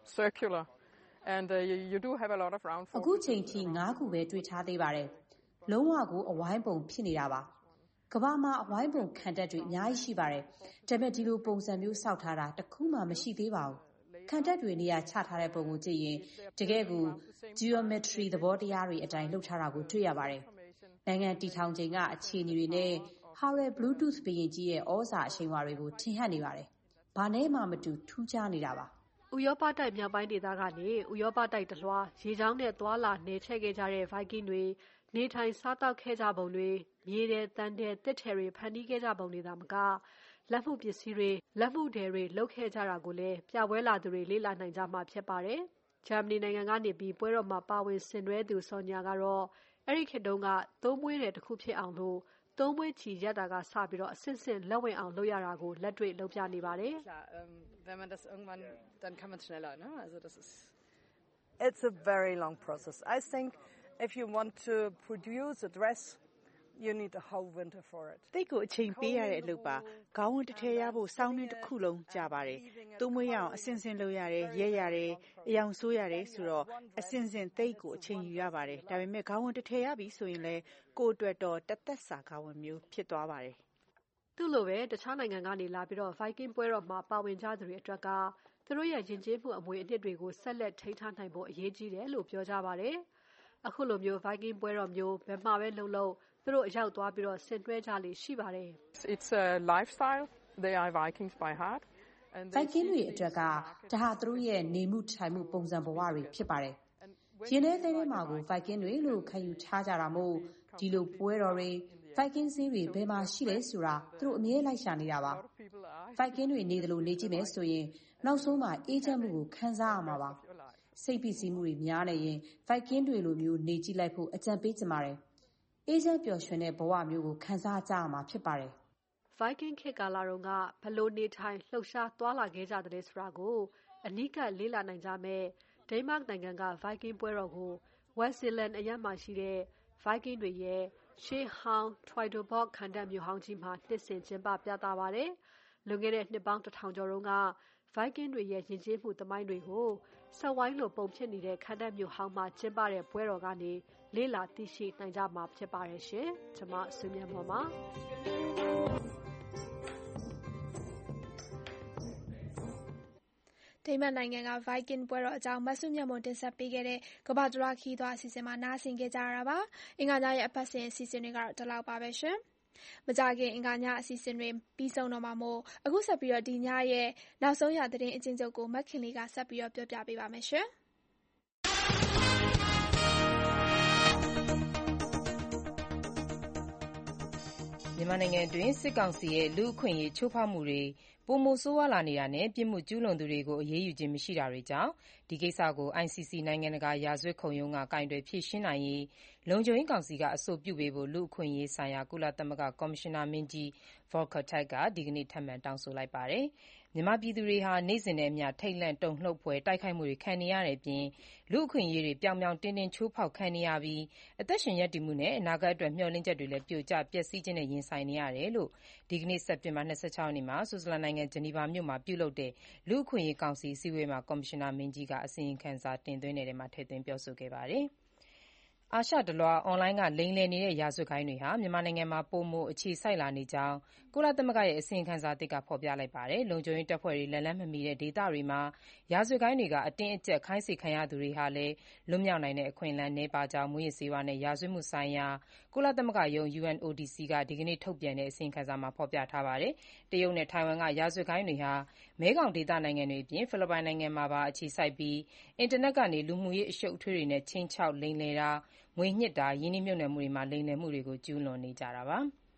circular. And uh, you, you do have a lot of round forces. အခုချိန်ထိငါးခုပဲတွေ့ထားသေးပါတယ်။လုံးဝကိုအဝိုင်းပုံဖြစ်နေတာပါ။ကမ္ဘာမှာအဝိုင်းပုံခံတပ်တွေအများကြီးရှိပါတယ်။ဒါပေမဲ့ဒီလိုပုံစံမျိုးစောက်ထားတာတစ်ခုမှမရှိသေးပါဘူး။ခံတပ်တွေနေရာချထားတဲ့ပုံကိုကြည့်ရင်တကယ်ကို geometry သဘောတရားတွေအတိုင်းလှုပ်ထားတာကိုတွေ့ရပါတယ်။နိုင်ငံတည်ထောင်ချိန်ကအခြေအနေတွေနဲ့ Harvard Bluetooth ဘရင်ကြီးရဲ့ဩဇာအရှိန်အဝါတွေကိုထင်ဟပ်နေပါတယ်။ဘာနဲ့မှမတူထူးခြားနေတာပါ။ဥရောပတိုက်မြောက်ပိုင်းဒေသကနေဥရောပတိုက်တလွှားရေချောင်းနဲ့သွာလာနေထည့်ခဲ့ကြတဲ့ Viking တွေနေထိုင်စားသောက်ခဲ့ကြပုံတွေမြေတဲ့တန်တဲ့တစ်ထည်တွေဖန်တီးခဲ့ကြပုံတွေသာမကလက်မှုပစ္စည်းတွေလက်မှုတွေတွေလုပ်ခဲ့ကြတာကိုလည်းပြပွဲလာသူတွေလေ့လာနိုင်ကြမှာဖြစ်ပါတယ်။ဂျာမနီနိုင်ငံကနေပြီးပွဲတော်မှာပါဝင်ဆင်နွှဲသူဆော်ညာကတော့အဲ့ဒီခေတ်တုန်းကသုံးမွေးတဲ့တစ်ခုဖြစ်အောင်လို့သုံးမွေးချီရက်တာကစပြီးတော့အစစ်စစ်လက်ဝင်အောင်လုပ်ရတာကိုလက်တွေ့လုပ်ပြနေပါတယ်။ Wenn man das irgendwann, dann kann man es schneller, ne? Also das ist, it's a very long process. I think if you want to produce a dress, you need a whole winter for it. တိတ်ကိုအချိန်ပေးရတဲ့အလုပ်ပါ။ခေါင်းဝန်းတစ်ထည်ရဖို့စောင်းနှင်းတစ်ခုလုံးကြာပါတယ်။သုံးမွေးရအောင်အစင်စင်လုပ်ရတယ်၊ရဲရတယ်၊အယောင်ဆိုးရတယ်ဆိုတော့အစင်စင်တိတ်ကိုအချိန်ယူရပါတယ်။ဒါပေမဲ့ခေါင်းဝန်းတစ်ထည်ရပြီဆိုရင်လည်းကိုယ်အတွက်တော့တသက်စာခေါင်းဝန်းမျိုးဖြစ်သွားပါတယ်။သူ့လိုပဲတခြားနိုင်ငံကနေလာပြီးတော့ Viking ပွဲတော်မှာပါဝင်ကြသူတွေအတွက်ကသူတို့ရဲ့ယဉ်ကျေးမှုအမွေအနှစ်တွေကိုဆက်လက်ထိန်းထားနိုင်ဖို့အရေးကြီးတယ်လို့ပြောကြပါတယ်။အခုလိုမျိုး Viking ပွဲတော်မျိုးဘယ်မှာပဲလုပ်လို့သူတို့အရောက်သွားပြီးတော့ဆင်နွှဲကြလေရှိပါတယ်။ It's a lifestyle. They are Vikings by heart. Viking တွေအတွက်ကဒါဟာသူတို့ရဲ့နေမှုထိုင်မှုပုံစံဘဝတွေဖြစ်ပါတယ်။ရင်းတဲ့တဲ့မှာကို Viking တွေလို့ခံယူထားကြတာမို့ဒီလိုပွဲတော်တွေViking စည်းတွေဘယ်မှာရှိလဲဆိုတာသူတို့အမြဲလိုက်ရှာနေတာပါ။ Viking တွေနေတယ်လို့နေကြည့်မယ်ဆိုရင်နောက်ဆုံးမှာအေးချမ်းမှုကိုခံစားရမှာပါ။စိတ်ပီစီမှုတွေများနေရင် Viking တွေလိုမျိုးနေကြည့်လိုက်ဖို့အကြံပေးချင်ပါတယ်။အေးချမ်းပျော်ရွှင်တဲ့ဘဝမျိုးကိုခံစားကြရမှာဖြစ်ပါတယ်။ Viking ခေတ်ကာလတုန်းကဘလို့နေထိုင်လှုပ်ရှားသွားလာခဲ့ကြတဲ့ဆိုတာကိုအနီးကပ်လေ့လာနိုင်ကြမယ်ဒိန်းမတ်နိုင်ငံက Viking ပွဲတော်ကို West Zealand အရပ်မှာရှိတဲ့ Viking တွေရဲ့ရှေးဟောင်း Twydoburg ခံတပ်မြို့ဟောင်းကြီးမှာနှစ်စဉ်ကျင်းပပြသပါတယ်။လွန်ခဲ့တဲ့နှစ်ပေါင်းတစ်ထောင်ကျော်တုန်းက Viking တွေရဲ့ယဉ်ကျေးမှုသမိုင်းတွေကိုစက်ဝိုင်းလိုပုံဖြစ်နေတဲ့ခံတပ်မြို့ဟောင်းမှာကျင်းပတဲ့ပွဲတော်ကနေလေ့လာသိရှိနိုင်ကြမှာဖြစ်ပါတယ်ရှင်။ကျွန်မဆွေမြတ်မော်ပါဒိန်းမတ်နိုင်ငံက Viking ပွဲတော်အကြောင်းမဆုမြတ်မွန်တင်ဆက်ပေးခဲ့တဲ့ကမ္ဘာတလွှားခရီးသွားအစီအစဉ်မှာနားဆင်ခဲ့ကြရတာပါ။အင်္ဂါညရဲ့အပတ်စဉ်အစီအစဉ်တွေကတော့ဒီလောက်ပါပဲရှင်။မကြခင်အင်္ဂါညအစီအစဉ်တွေပြီးဆုံးတော့မှာမို့အခုဆက်ပြီးတော့ဒီညရဲ့နောက်ဆုံးရသတင်းအကျဉ်းချုပ်ကိုမက်ခင်လေးကဆက်ပြီးတော့ပြောပြပေးပါမယ်ရှင်။မြန်မာနိုင်ငံတွင်းစစ်ကောင်စီရဲ့လူ့အခွင့်အရေးချိုးဖောက်မှုတွေပိုမိုဆိုးဝါးလာနေတာနဲ့ပြစ်မှုကျူးလွန်သူတွေကိုအရေးယူခြင်းမရှိတာတွေကြောင့်ဒီကိစ္စကို အိုင် စီ စီ နိုင်ငံတကာရာဇဝတ်ခုံရုံးကကိုင်တွယ်ဖြေရှင်းနိုင်ရေးလုံခြုံရေးကောင်စီကအဆိုပြုပေးဖို့လူ့အခွင့်အရေးဆိုင်ရာကုလသမဂ္ဂကော်မရှင်နာမင်းကြီး Volker Turk ကဒီကနေ့ထပ်မံတောင်းဆိုလိုက်ပါတယ်။မြန်မာပြည်သူတွေဟာနေ့စဉ်နဲ့အမျှထိတ်လန့်တုန်လှုပ်ဖွယ်တိုက်ခိုက်မှုတွေခံနေရတဲ့အပြင်လူ့အခွင့်အရေးတွေပြောင်ပြောင်တင်းတင်းချိုးဖောက်ခံနေရပြီးအသက်ရှင်ရပ်တည်မှုနဲ့အနာဂတ်အတွက်မျှော်လင့်ချက်တွေလည်းပြိုကျပျက်စီးခြင်းနဲ့ရင်ဆိုင်နေရတယ်လို့ဒီကနေ့စက်တင်ဘာ၂၆ရက်နေ့မှာဆွစ်ဇာလန်နိုင်ငံဂျနီဗာမြို့မှာပြုလုပ်တဲ့လူ့အခွင့်အရေးကောင်စီအစည်းအဝေးမှာကော်မရှင်နာမင်းကြီးကအစီရင်ခံစာတင်သွင်းတဲ့ထဲမှာထည့်သွင်းပြောဆိုခဲ့ပါတယ်။အာရှတလွှားအွန်လိုင်းကလိမ်လည်နေတဲ့ရာဇဝတ်ဂိုဏ်းတွေဟာမြန်မာနိုင်ငံမှာပိုမိုအခြေစိုက်လာနေကြောင်းကုလသမဂ္ဂရဲ့အစီရင်ခံစာသစ်ကဖော်ပြလိုက်ပါတယ်။လုံခြုံရေးတပ်ဖွဲ့တွေလက်လန်းမမီတဲ့ဒေသတွေမှာရာဇဝတ်ဂိုဏ်းတွေကအတင်းအကျပ်ခိုင်းစေခံရသူတွေဟာလည်းလွတ်မြောက်နိုင်တဲ့အခွင့်အလမ်းနည်းပါးကြောင်းမူးယစ်ဆေးဝါးနဲ့ရာဇဝတ်မှုဆိုင်ရာကုလသမဂ္ဂရုံး ယူ အန် အို ဒီ စီ ကဒီကနေ့ထုတ်ပြန်တဲ့အစီရင်ခံစာမှာဖော်ပြထားပါတယ်။တရုတ်နဲ့ထိုင်ဝမ်ကရာဇဝတ်ဂိုဏ်းတွေဟာမဲခေါင်ဒေသနိုင်ငံတွေအပြင်ဖိလစ်ပိုင်နိုင်ငံမှာပါအခြေစိုက်ပြီးအင်တာနက်ကနေလူမှုရေးအရှုပ်အထွေးတွေနဲ့ခြိမ်းခြောက်လိမ်လည်တာငွေညှစ်တာရင်းနှီးမြှုပ်နှံမှုတွေမှာလိမ်လည်မှုတွေကိုကျူးလွန်နေကြတာပါ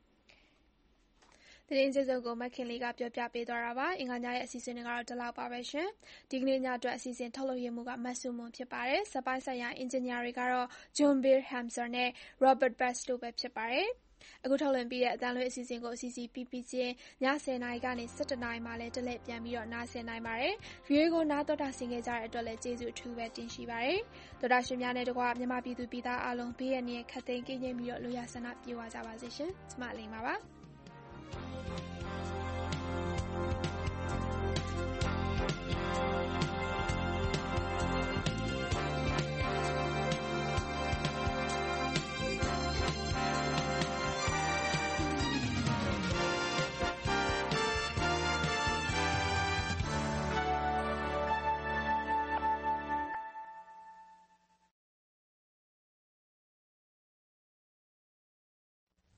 ။သတင်းကြေးစုံကိုမခင်လေးကပြောပြပေးသွားတာပါ။အင်္ဂါညရဲ့အစီအစဉ်တွေကတော့ဒီလောက်ပါပဲရှင်။ဒီကနေ့ညအတွက်အစီအစဉ်ထုတ်လုပ်ရမှုကမတ်ဆူမွန်ဖြစ်ပါတယ်။စပိုင်းဆိုင်ရာအင်ဂျင်နီယာတွေကတော့ John Beer Hamser နဲ့ Robert Best တို့ပဲဖြစ်ပါတယ်။အခုထုတ်လွှင့်ပြီးတဲ့အတန်းလွှင့်အစီအစဉ်ကိုအစီအစီပြီးပြီးချင်းညဆယ်နာရီကနေ၁၇နာရီမှလည်းတလဲပြန်ပြီးတော့နားဆင်နိုင်ပါတယ်။ View ကိုနားတော်တာဆင်ခဲ့ကြတဲ့အတွက်လည်းကျေးဇူးအထူးပဲတင်ရှိပါတယ်။တော်တာရှင်များနဲ့တကွမြန်မာပြည်သူပြည်သားအားလုံးဘေးရန်ရဲ့ခတ်သိမ်းကင်းကျင်းပြီးတော့လူရဆန္ဒပြေဝကြပါစေရှင်။ကျမလိမ္မာပါ။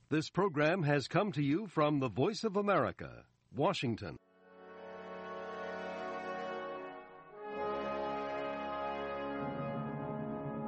This program has come to you from the Voice of America, Washington.